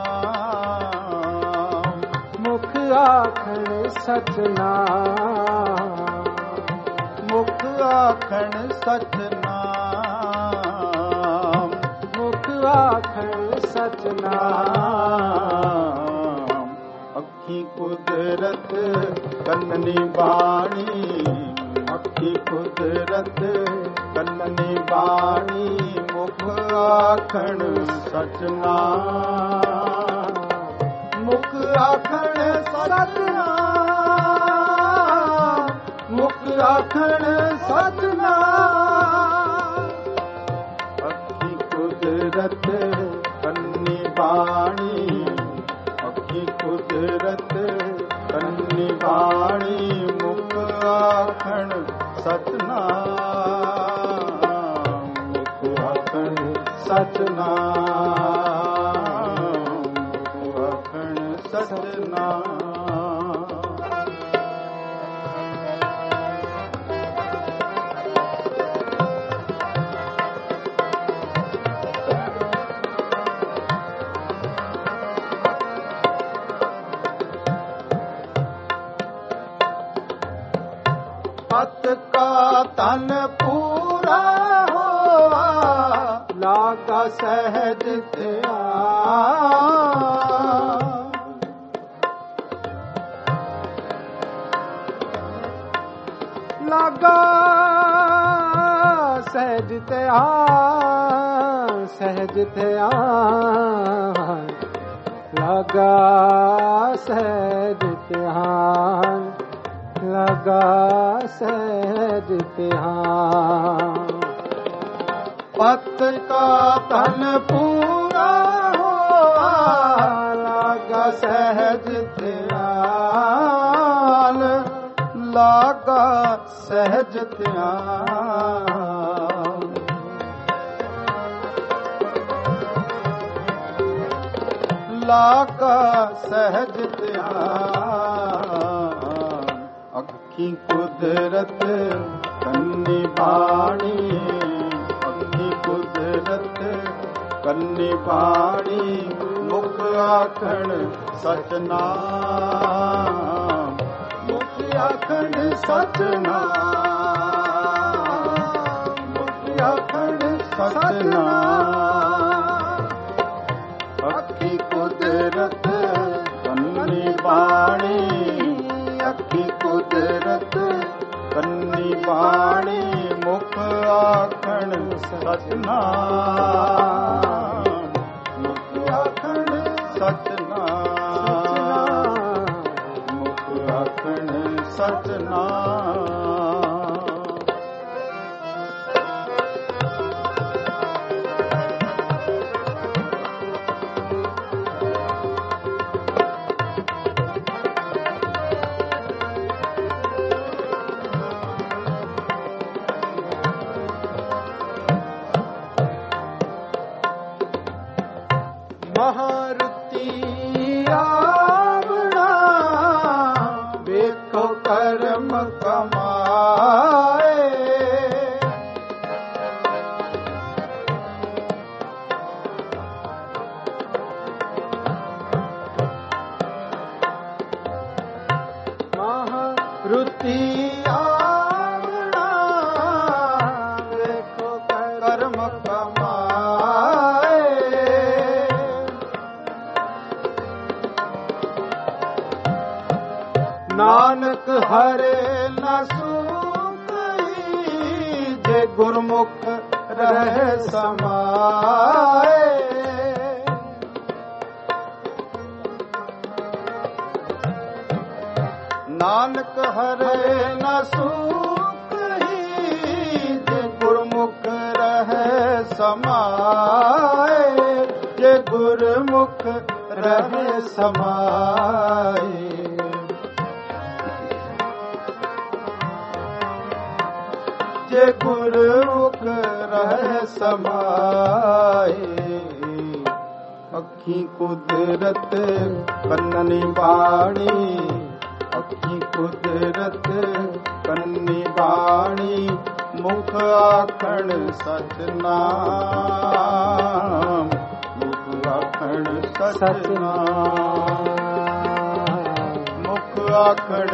ਨਾਮ ਮੁਖ ਆਖਣ ਸਚ ਨਾਮ ਮੁਖ ਆਖਣ ਸਚ ਨਾਮ ਮੁਖ ਆਖਣ ਸਚ ਨਾਮ ਅੱਖੀ ਕੁਦਰਤ ਕੰਨਨੀ ਬਾਣੀ ਅੱਖੀ ਕੁਦਰਤ ਕੰਨਨੀ ਬਾਣੀ ਮੁਖ ਆਖਣ ਸਚ ਨਾਮ ਮੁਖ ਆਖਣ ਸਚ ਨਾਮ ਮੁਖ ਆਖਣ ਸਚ ਨਾਮ ਅੱਖੀ ਕੁਦਰਤ ਕੰਨੀ ਬਾਣੀ ਅੱਖੀ ਕੁਦਰਤ ਕੰਨੀ ਬਾਣੀ ਮੁਖ ਆਖਣ ਸਚ ਨਾਮ ਮੁਖ ਆਖਣ ਸਚ ਨਾਮ ਮੁਖ ਆਖਣ ਸਚ ਨਾਮ ਪਤ ਕਾ ਤਨ ਪੂਰਾ ਹੋਆ ਲਾਗਾ ਸਹਿਜ ਧਿਆਨ ਲਾਗਾ ਸਹਿਜ ਧਿਆਨ ਸਹਿਜ ਧਿਆਨ ਲਾਗਾ ਸਹਿਜ ਧਿਆਨ ਲਗਾ ਸਹਿਜ ਧਿਆਨ ਪਤ ਕਾ ਤਨ ਪੂਰਾ ਹੋਆ ਲਗਾ ਸਹਿਜ ਧਿਆਨ ਲਗਾ ਸਹਿਜ ਧਿਆਨ ਲਗਾ ਸਹਿਜ ਧਿਆਨ ਅੱਖੀ ਕੁਦਰਤ ਕੰਨੀ ਬਾਣੀ ਅੱਖੀ ਕੁਦਰਤ ਕੰਨੀ ਬਾਣੀ ਮੁਖ ਆਖਣ ਸਚ ਨਾਮ ਮੁਖ ਆਖਣ ਸਚ ਨਾਮ ਮੁਖ ਆਖਣ ਸਚ ਨਾਮ ਅੱਖੀ ਕੁਦਰਤ ਕੰਨੀ ਬਾਣੀ ਅੱਖੀ ਕੁਦਰਤ ਕੰਨੀ ਬਾਣੀ ਮੁਖ ਆਖਣ ਸਚ ਨਾਮ ਮੁਖ ਆਖਣ ਸਚ ਨਾਮ ਮੁਖ ਆਖਣ ਸਚ ਨਾਮ ਮਹਾਰੁਤੀ ਆਵਣਾ ਵੇਖੋ ਕਰਮ ਕਮਾਏ ਮਹਾਰੁਤੀ ਆਵਣਾ ਵੇਖੋ ਕਰਮ ਨਾਨਕ ਹਰੇ ਨ ਸੂਕਈ ਜੇ ਗੁਰਮੁਖ ਰਹਿ ਸਮਾਏ ਨਾਨਕ ਹਰੇ ਨ ਸੂਕਈ ਜੇ ਗੁਰਮੁਖ ਰਹਿ ਸਮਾਏ ਜੇ ਗੁਰਮੁਖ ਰਹਿ ਸਮਾਏ जे गुरमुख रह समाए। अखी कुदरत कन्नी बाणी, अखी कुदरत कन्नी बाणी, मुख आखण सतनाम, मुख आखण सतनाम, मुख आखण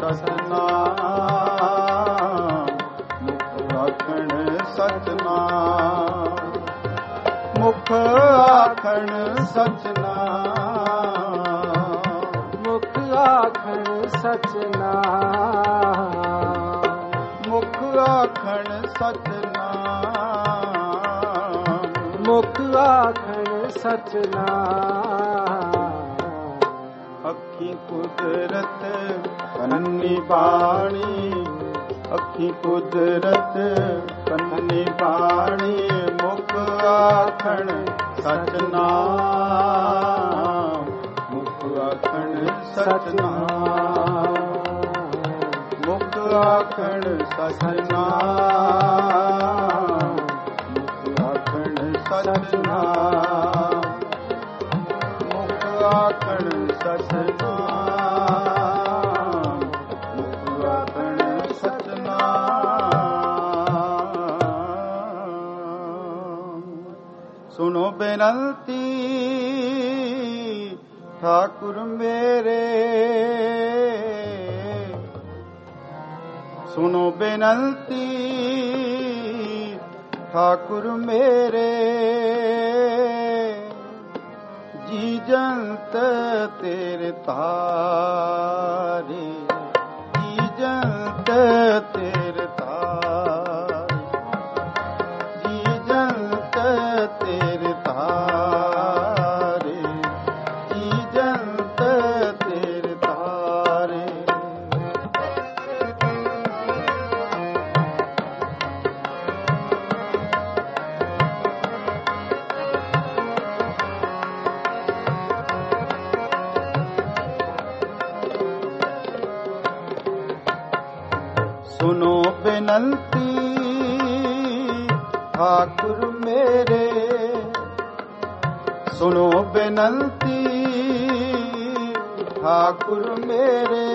सतनाम, मुख आखण सतनाम, मुख आखण सतनाम, मुख आखण सतनाम, मुख आखण सतनाम, मुख आखण सतनाम। अखी कुदरत कन्नी बाणी, अखी कुदरत कन्नी बाणी, मुख आखण सतनाम, मुख आखण सतनाम, मुख आखण सतनाम, मुख आखण सतनाम, मुख आखण सतनाम, मुख आखण सतनाम। सुनो बेनती ठाकुर मेरे, सुनो बेनती ठाकुर मेरे, जी जंत तेरे तारे, जी जंत तेरे तारे, जी जंत तेरे तारे, जी जंत तेरे तारे। सुनो बेनती ठाकुर मेरे, सुनो बेनती ठाकुर मेरे,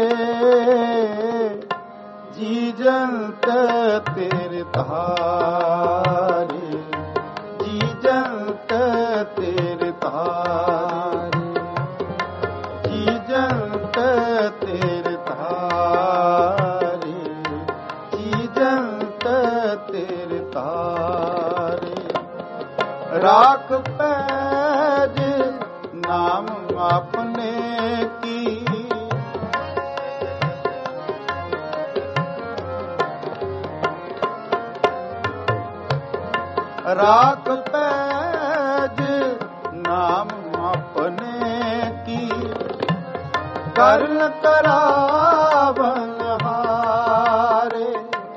जी जंत तेरे तारे, जी जंत तेरे तारे, जी जंत तेरे तारे, जी जंत तेरे तारे। राख पैज नाम अपने की, राख पैज नाम अपने की, करन करावन हारे,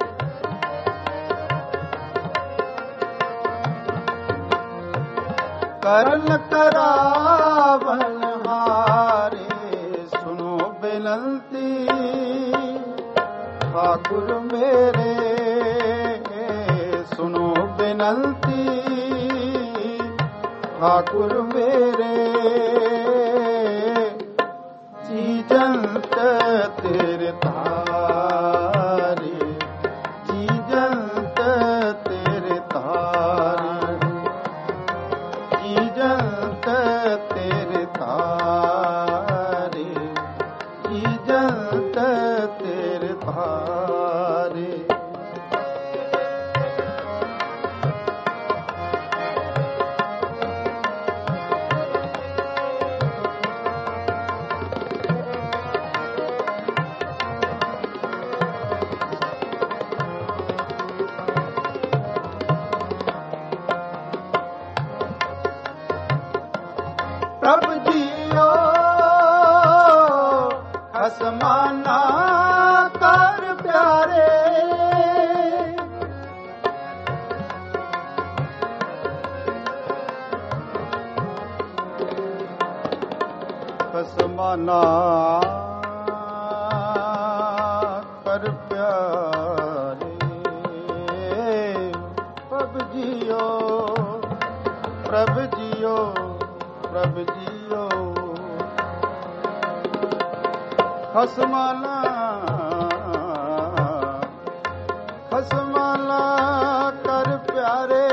करन करावन हारे। सुनो बेनती ठाकुर मेरे, सुनो बेनती ठाकुर मेरे, जी जंत तेरे तारे, जी जंत तेरे तारे, जी जंत तेरे तारे, जी जंत तेरे तारे। प्रभु जियो खसमाना कर प्यारे, खसमाना कर प्यारे, प्रभु जियो प्रभु जियो खसमाला खसमाला कर प्यारे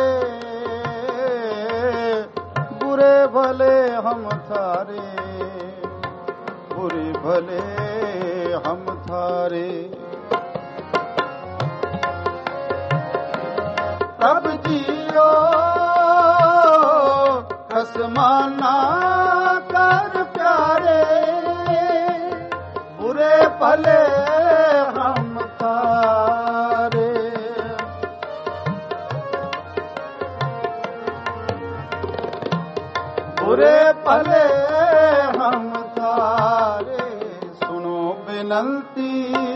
बुरे भले हम थारे बुरे भले हम थारे प्रभु जियो खसमाना कर प्यारे बुरे भले हम थारे बुरे भले हम थारे सुनो विनंती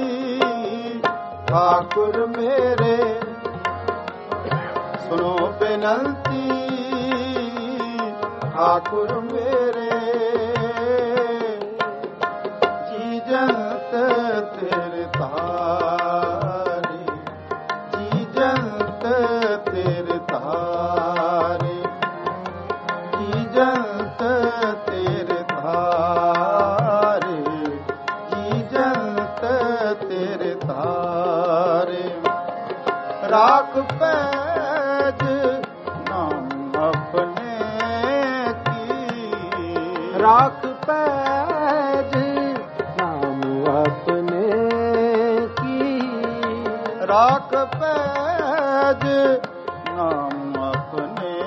ठाकुर मेरे सुनो विनंती ठाकुर मेरे जी जंत तेरे तारे जी जंत तेरे तारे जी जंत तेरे तारे जी जंत तेरे तारे राख पैज नाम अपने की राख पैज नाम अपने की राख पैज नाम अपने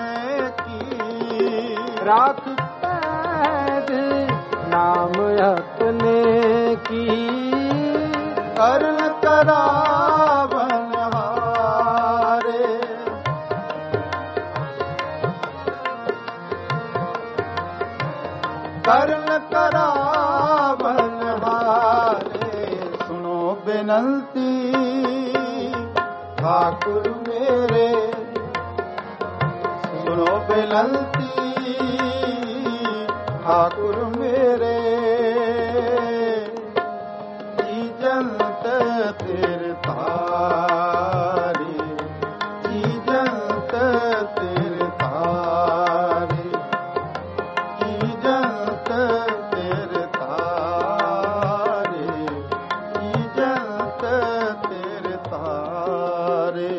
की राख पैज नाम अपने की कर्ण करावन हारे कर्ण करावन हारे सुनो विनंती ठाकुर मेरे सुनो विनंती ठाकुर मेरे जी जंत तेरे तारे जी जंत तेरे तारे जी जंत तेरे तारे जी जंत तेरे तारे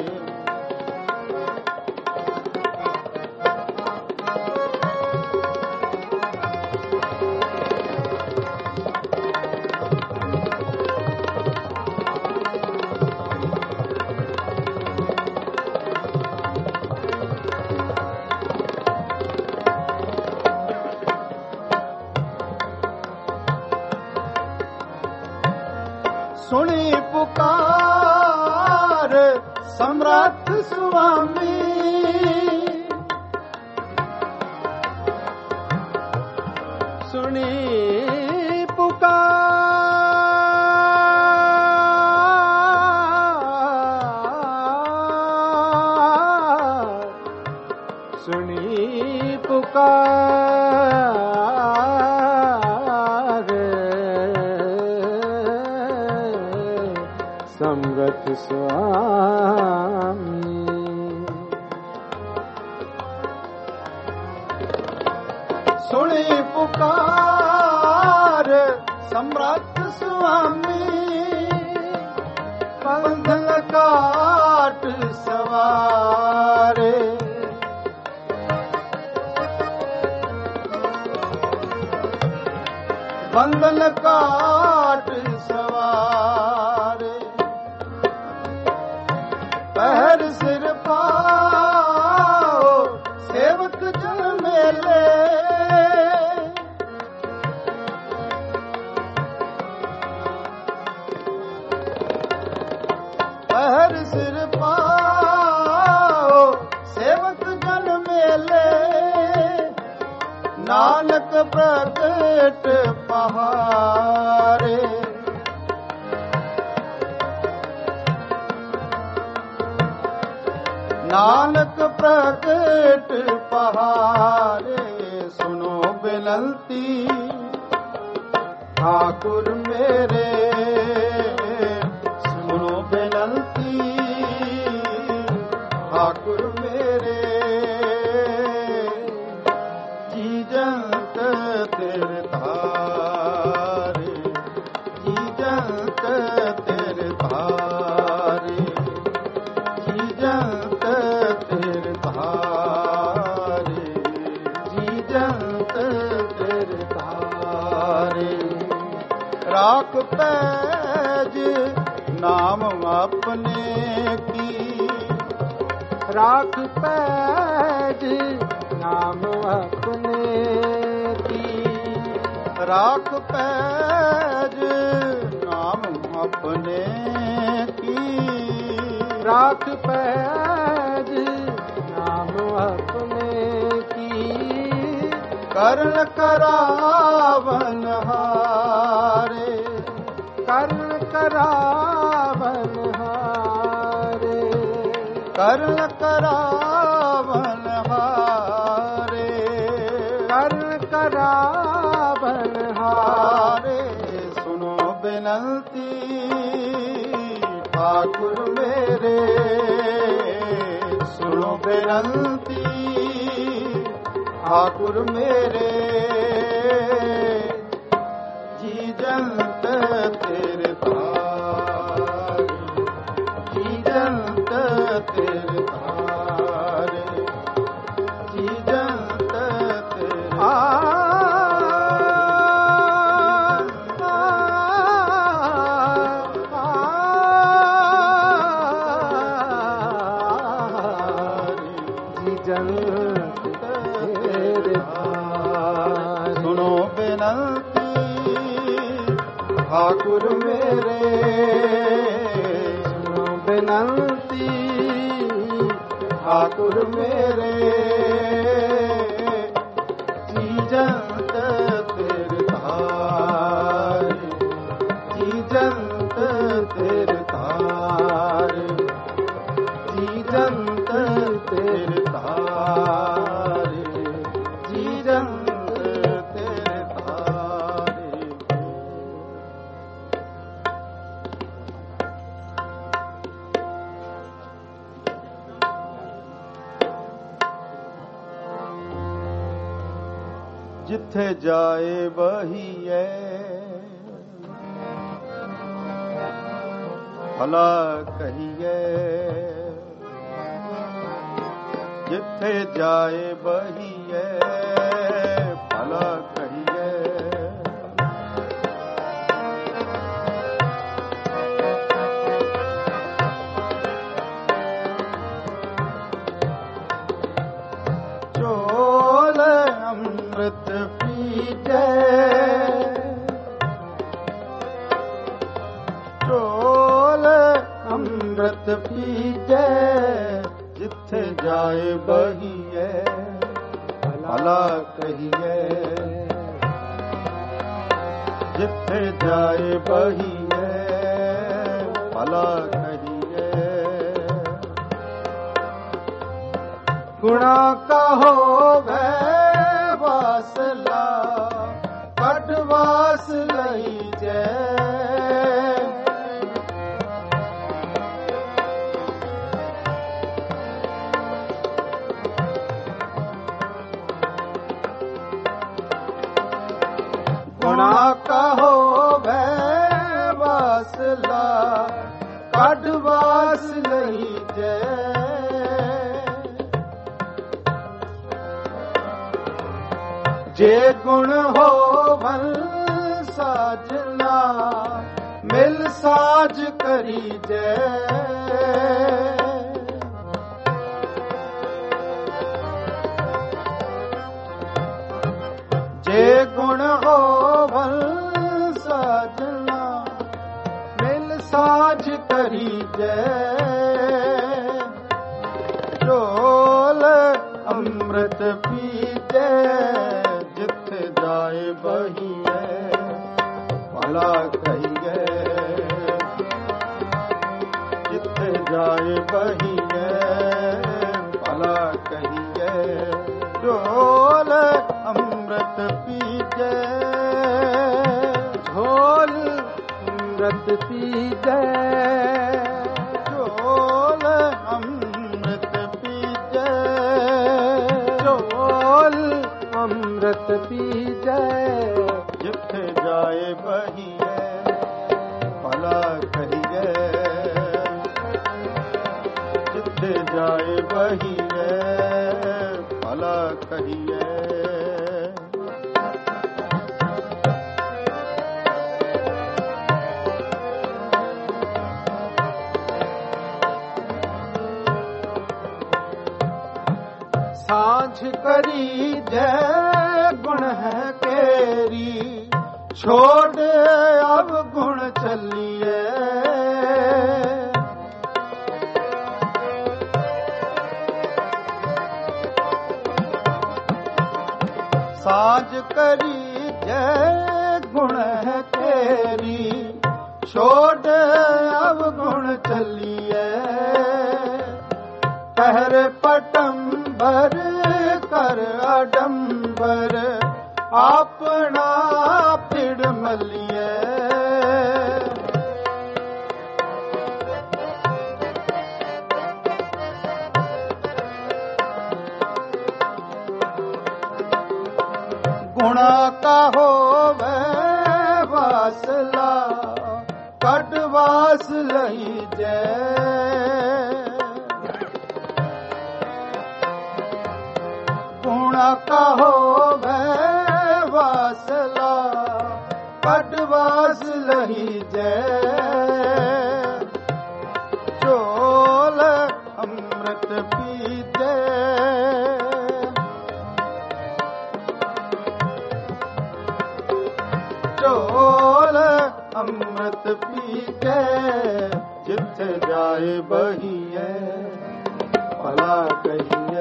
सुनी पुकार समर्थ स्वामी सुनी पुकार सुनी पुकार संगत स्वामी सुनी पुकार सम्राट स्वामी बंधन काट सवारे बंधन काट सवारे पैर सिर पाओ सेवक जन मेले पैर सिर पाओ सेवक जन मेले नानक प्रगट पहारे नानक प्रगट पहारे सुनो विनंती ठाकुर मेरे सुनो विनंती ठाकुर मेरे राख पैज नाम अपने की, राख पैज नाम अपने की, राख पैज नाम अपने की, कर्ण करावन हारे, कर्ण करावन हारे, कर्ण करावन हारे, कर्ण करावन हारे। सुनो बिनती ठाकुर मेरे, सुनो बिनती ठाकुर मेरे, जी जंत तेरे तारे, जी जंत तेरे तारे, जी जंत तेरे जी जंत तेरे तारे। सुनो बिनती ठाकुर मेरे, सुनो बिनती ठाकुर मेरे, जी जंत तेरे तारे, जी जंत तेरे तारे, जी जंत तेरे तारे, जी जंत तेरे तारे। जिथे जाए बहिए भला कहिए, जिथे जाए बहिए भला कहिए, चोल अमृत पीजे, चोल अमृत पीजे, जिथे जाए बहिए भला कहिए, जिथे जाए बहिए भला कहिए, गुणा का होवे वासला कटवास लई जय, गुणा कहो वै वासला कटवास लई जय, जे गुण होवन साजना मिल साज करी जय, जे गुण होवन साजना मिल साज करी जय, चोल अमृत पीजे जिथे जाए बहिए भला कहिए, जिथे जाए बहिए भला कहिए, चोल अमृत पीजे, झोल अमृत पीजे, चोल अमृत पीजे, झोल अमृत पीजे, जिथे जाए बहिए भला कहिए, जिथे जाए बहिए भला कहिए, सांझ करी जय गुण है केरी, छोड़ अब गुण चलिए। सांझ करी जय गुण है केरी, छोड़ अब गुण चलिए। कहर पटंबर कर आडंबर, अपना पिड़ मलिए। गुणा का होवे वासला, कटवास लही जय। गुणा का होवे वासला, कटवास लही जय। चोल अमृत पीजे, चोल अमृत पी के, जिथे जाए बहिए भला कहिए।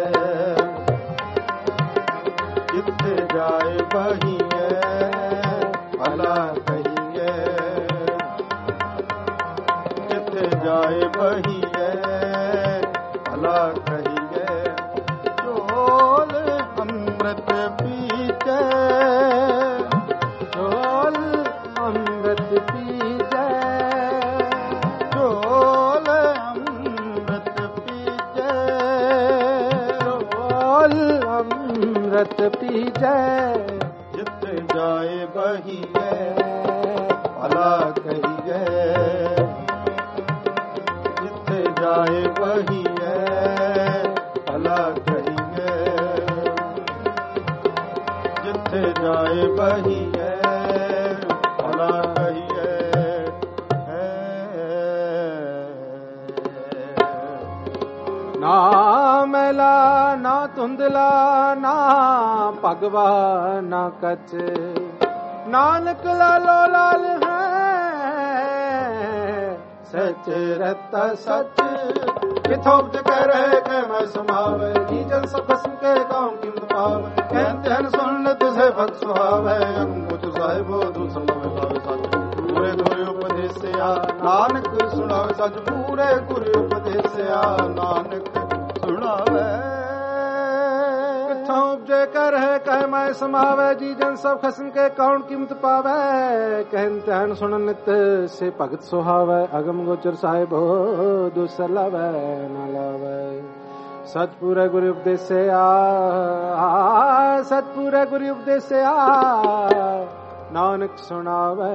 जिथे जाए बहिए भला कहिए। जिथे जाए बहिए भला कहिए। चोल अमृत पी के, चोल अमृत पी जय। चोल अमृत पी जय। चोल अमृत पी जय। जिथे जाए बहिए भला कहिए। जिथे जाए बहिए भला कहिए। जिथे जाए बहिए भला कहिए। ना मैला ना धुंधला, ना भगवा ना कच, नानक लालो लाल है सच रता सच। किथों कह रहे के मैं समावे, जी जन सब खसम के कौन किंद पावे। कहते हैं सुन तुझे भक्त सुहावे, अंगुच साहिबो दूसरा में पावे सच। पूरे गुरु उपदेश आ नानक सुनावे सच। पूरे गुरु उपदेश आ नानक सुनावे। किथों उपजे कर है कह मैं समावे, जी जन सब खसम के कौन कीमत पावे। कहते हैं सुन नित से भगत सुहावे, अगम गोचर साहिब हो दूसर लावे न लावे। सतपुरे गुरु उपदेश आ, सतपुरे गुरु उपदेश आ नानक सुनावे।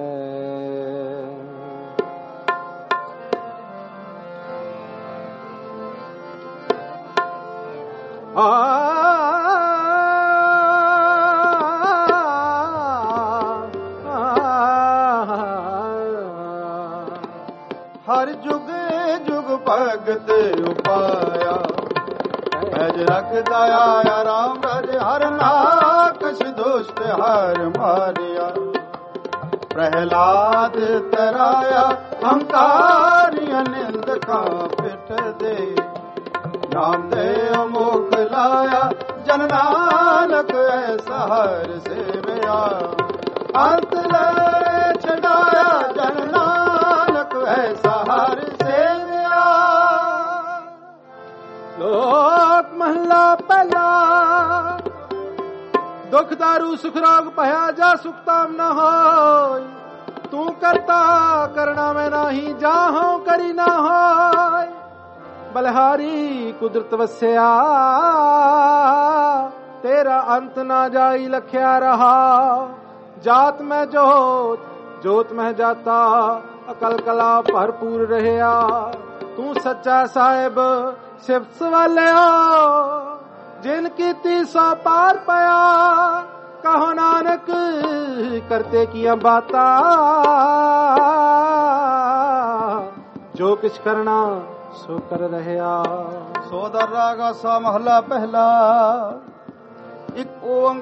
हर जुग जुग भगत उपाया, अज रख दया राम रज। हर नाकश दुष्ट हर मारिया, प्रहलाद तराया। अहंकारिया निंद का पिठ दे, नाम दे अमोख लाया। जन नानक ऐसा हर सेवया, अंत ले छड़ाया। जन नानक ऐसा हर सेवया। लोक महला पहला, दुख दारू सुख रोग भया जा सुखताम न हो। तू करता करना में नाही, जाहो करी ना हो। बलहारी कुदरत वस्या, तेरा अंत ना जाई लख्या रहा। जात में जोत जोत में जाता, अकल कला भरपूर रहया। तू सच्चा साहिब शिव सवालिया, जिनकी तीसा पार पाया। कहो नानक करते किया बाता, जो किछ करना ਸੋ ਕਰ ਰਹਿਆ। ਸੋਦਰ ਰਾਗਾ ਸਾ ਮਹਲਾ ਪਹਿਲਾ। ਇੱਕ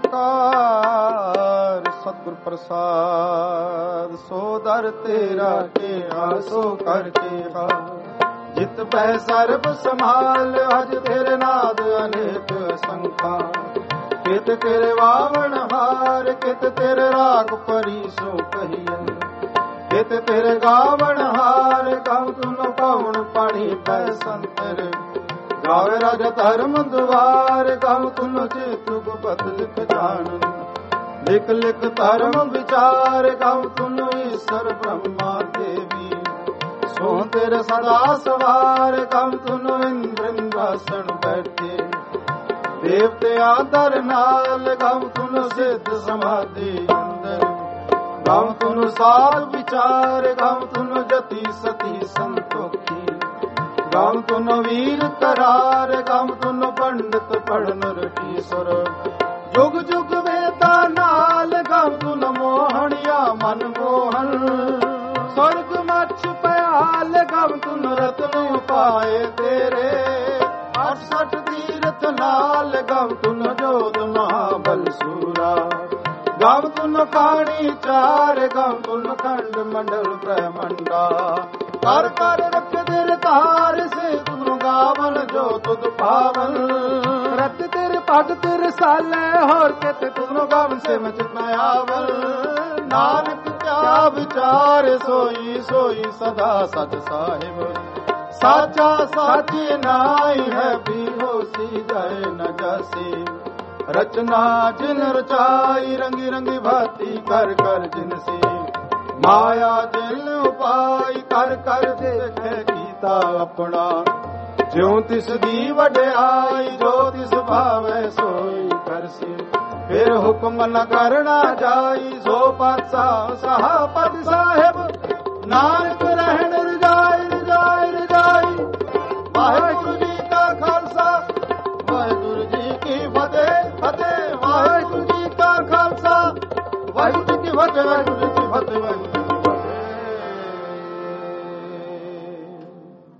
ਓੰਕਾਰ ਸਤਿਗੁਰ ਪ੍ਰਸਾਦ। ਸੋਦਰ ਤੇਰਾ ਕਿਹਾ ਸੋ ਕਰ ਕਿਹਾ। ਜਿਤ ਬੈ ਸਰਬ ਸੰਭਾਲ ਅਜ ਤੇਰੇ ਨਾਦ ਅਨੇਕ ਸੰਖਾ। ਕਿਤ ਤੇਰੇ ਵਾਵਣ ਹਾਰ ਕਿਤ ਤੇਰੇ ਰਾਗ ਪਰੀ ਸੋ ਕਹੀਐ। ਕਿਤ ਤੇਰੇ ਗਾਵਣ ਹਾਰ ਗਾਉ ਤੁਨ ਪਾਵਣ ਪਾਣੀ ਪੈ ਸੰਤਰ। ਗਾਵੇ ਰਾਜ ਧਰਮ ਦੁਆਰ ਗਾਉ ਤੁਨ ਚੇਤੁਕ ਪਤ ਲਿਖ ਜਾਣ। ਲਿਖ ਲਿਖ ਧਰਮ ਵਿਚਾਰ ਗਾਉ ਤੁਨ ਈਸ਼ਰ ਬ੍ਰਹਮਾ ਦੇਵੀ। ਸੋ ਤੇਰੇ ਸਦਾ ਸਵਾਰ ਗਾਉ ਤੁਨ ਇੰਦਰ ਇੰਦਰਾਸਣ ਬੈਠੇ। ਦੇਵਤਿਆਂ ਦਰ ਨਾਲ ਗਾਉ ਤੁਨ ਸਿੱਧ ਸਮਾਧੀ ਅੰਦਰ। ਗਾਉ ਤੁਨ ਸਾਧ ਵਿਚਾਰ ਗਾਉ ਤੁਨ ਜਤੀ ਸਤੀ ਸੰਤੋਖੀ। ਗਾਉ ਤੁਨ ਵੀਰ ਕਰਾਰ ਗਾਉ ਤੁਨ ਪੰਡਿਤ ਪੜਨ ਰਟੀਸਰ। ਜੁਗ ਜੁਗ ਵੇਦਾਂ ਨਾਲ ਗਾਉ ਤੁਨ ਮੋਹਣਿਆ ਮਨ ਮੋਹਨ। ਸਵਰਗ ਮੱਛ ਪਿਆਲ ਗਾਉ ਤੁਨ ਰਤਨ ਪਾਏ ਤੇਰੇ। 68 ਤੀਰਥ ਨਾਲ ਗਾਉ ਤੁਨ ਜੋਧ ਮਹਾਬਲ ਸੂਰਾ। ਗਾਉ ਤੁਨ ਕਾਣੀ ਚਾਰ ਗਾਉ ਤੁਨ ਖੰਡ ਮੰਡਲ ਬ੍ਰਹਮੰਡਾ। ਕਰ ਕਰ ਰੱਖ ਤੇਰੇ ਤਾਰ ਸੇ ਤੁਨ ਗਾਵਨ ਜੋ ਤੁਧ ਪਾਵਨ। ਰਤ ਤੇਰੇ ਭਗਤ ਰਸਾਲੇ ਹੋਰ ਕਿਤੇ ਤੁਨ ਗਾਵਨ ਸੇ ਮਚ ਆਵਨ। ਨਾਨਕ ਕਿਆ ਵਿਚਾਰ ਸੋਈ ਸੋਈ ਸਦਾ ਸਤ ਸਾਹਿਬ। ਸਾਚਾ ਸਾਚੀ ਨਾਈ ਹੈ ਵੀ ਹੋਸੀ ਜਾਏ ਨ ਜਾਸੀ। ਰਚਨਾ ਜਿਨ ਰਚਾਈ ਰੰਗੀ ਰੰਗੀ ਭਾਤੀ ਕਰ ਕਰ ਜਿਨਸੀ। ਮਾਇਆ ਜਿਨ ਉਪਾਈ ਕਰ ਕਰ ਦੇਖੇ ਕੀਤਾ ਆਪਣਾ। ਜਿਉ ਤਿਸ ਦੀ ਵਡਿਆਈ ਜੋ ਤਿਸ ਭਾਵੈ ਸੋਈ ਕਰਸੀ। ਫਿਰ ਹੁਕਮ ਨ ਕਰਨਾ ਜਾਈ ਸੋ ਪਾਤਸ਼ਾਹ ਸਹਾਪਤ ਸਾਹਿਬ। ਨਾਨਕ ਰਹਿਣ ਰਜਾਈ ਰਜਾਈ ਰਜਾਈ। ਵਾਹਿਗੁਰੂ ਜੀ ਕਾ ਖਾਲਸਾ ਵਾਹਿਗੁਰੂ ਜੀ ਕੀ ਫਤਿਹ ਫਤਿਹ। ਵਾਹਿਗੁਰੂ ਜੀ ਕਾ ਖਾਲਸਾ ਵਾਹਿਗੁਰੂ ਜੀ ਕੀ ਫਤਿਹ ਵਾਹਿਗੁਰੂ ਜੀ ਕੀ ਫਤਿਹ ਵਾਹਿਗੁਰੂ।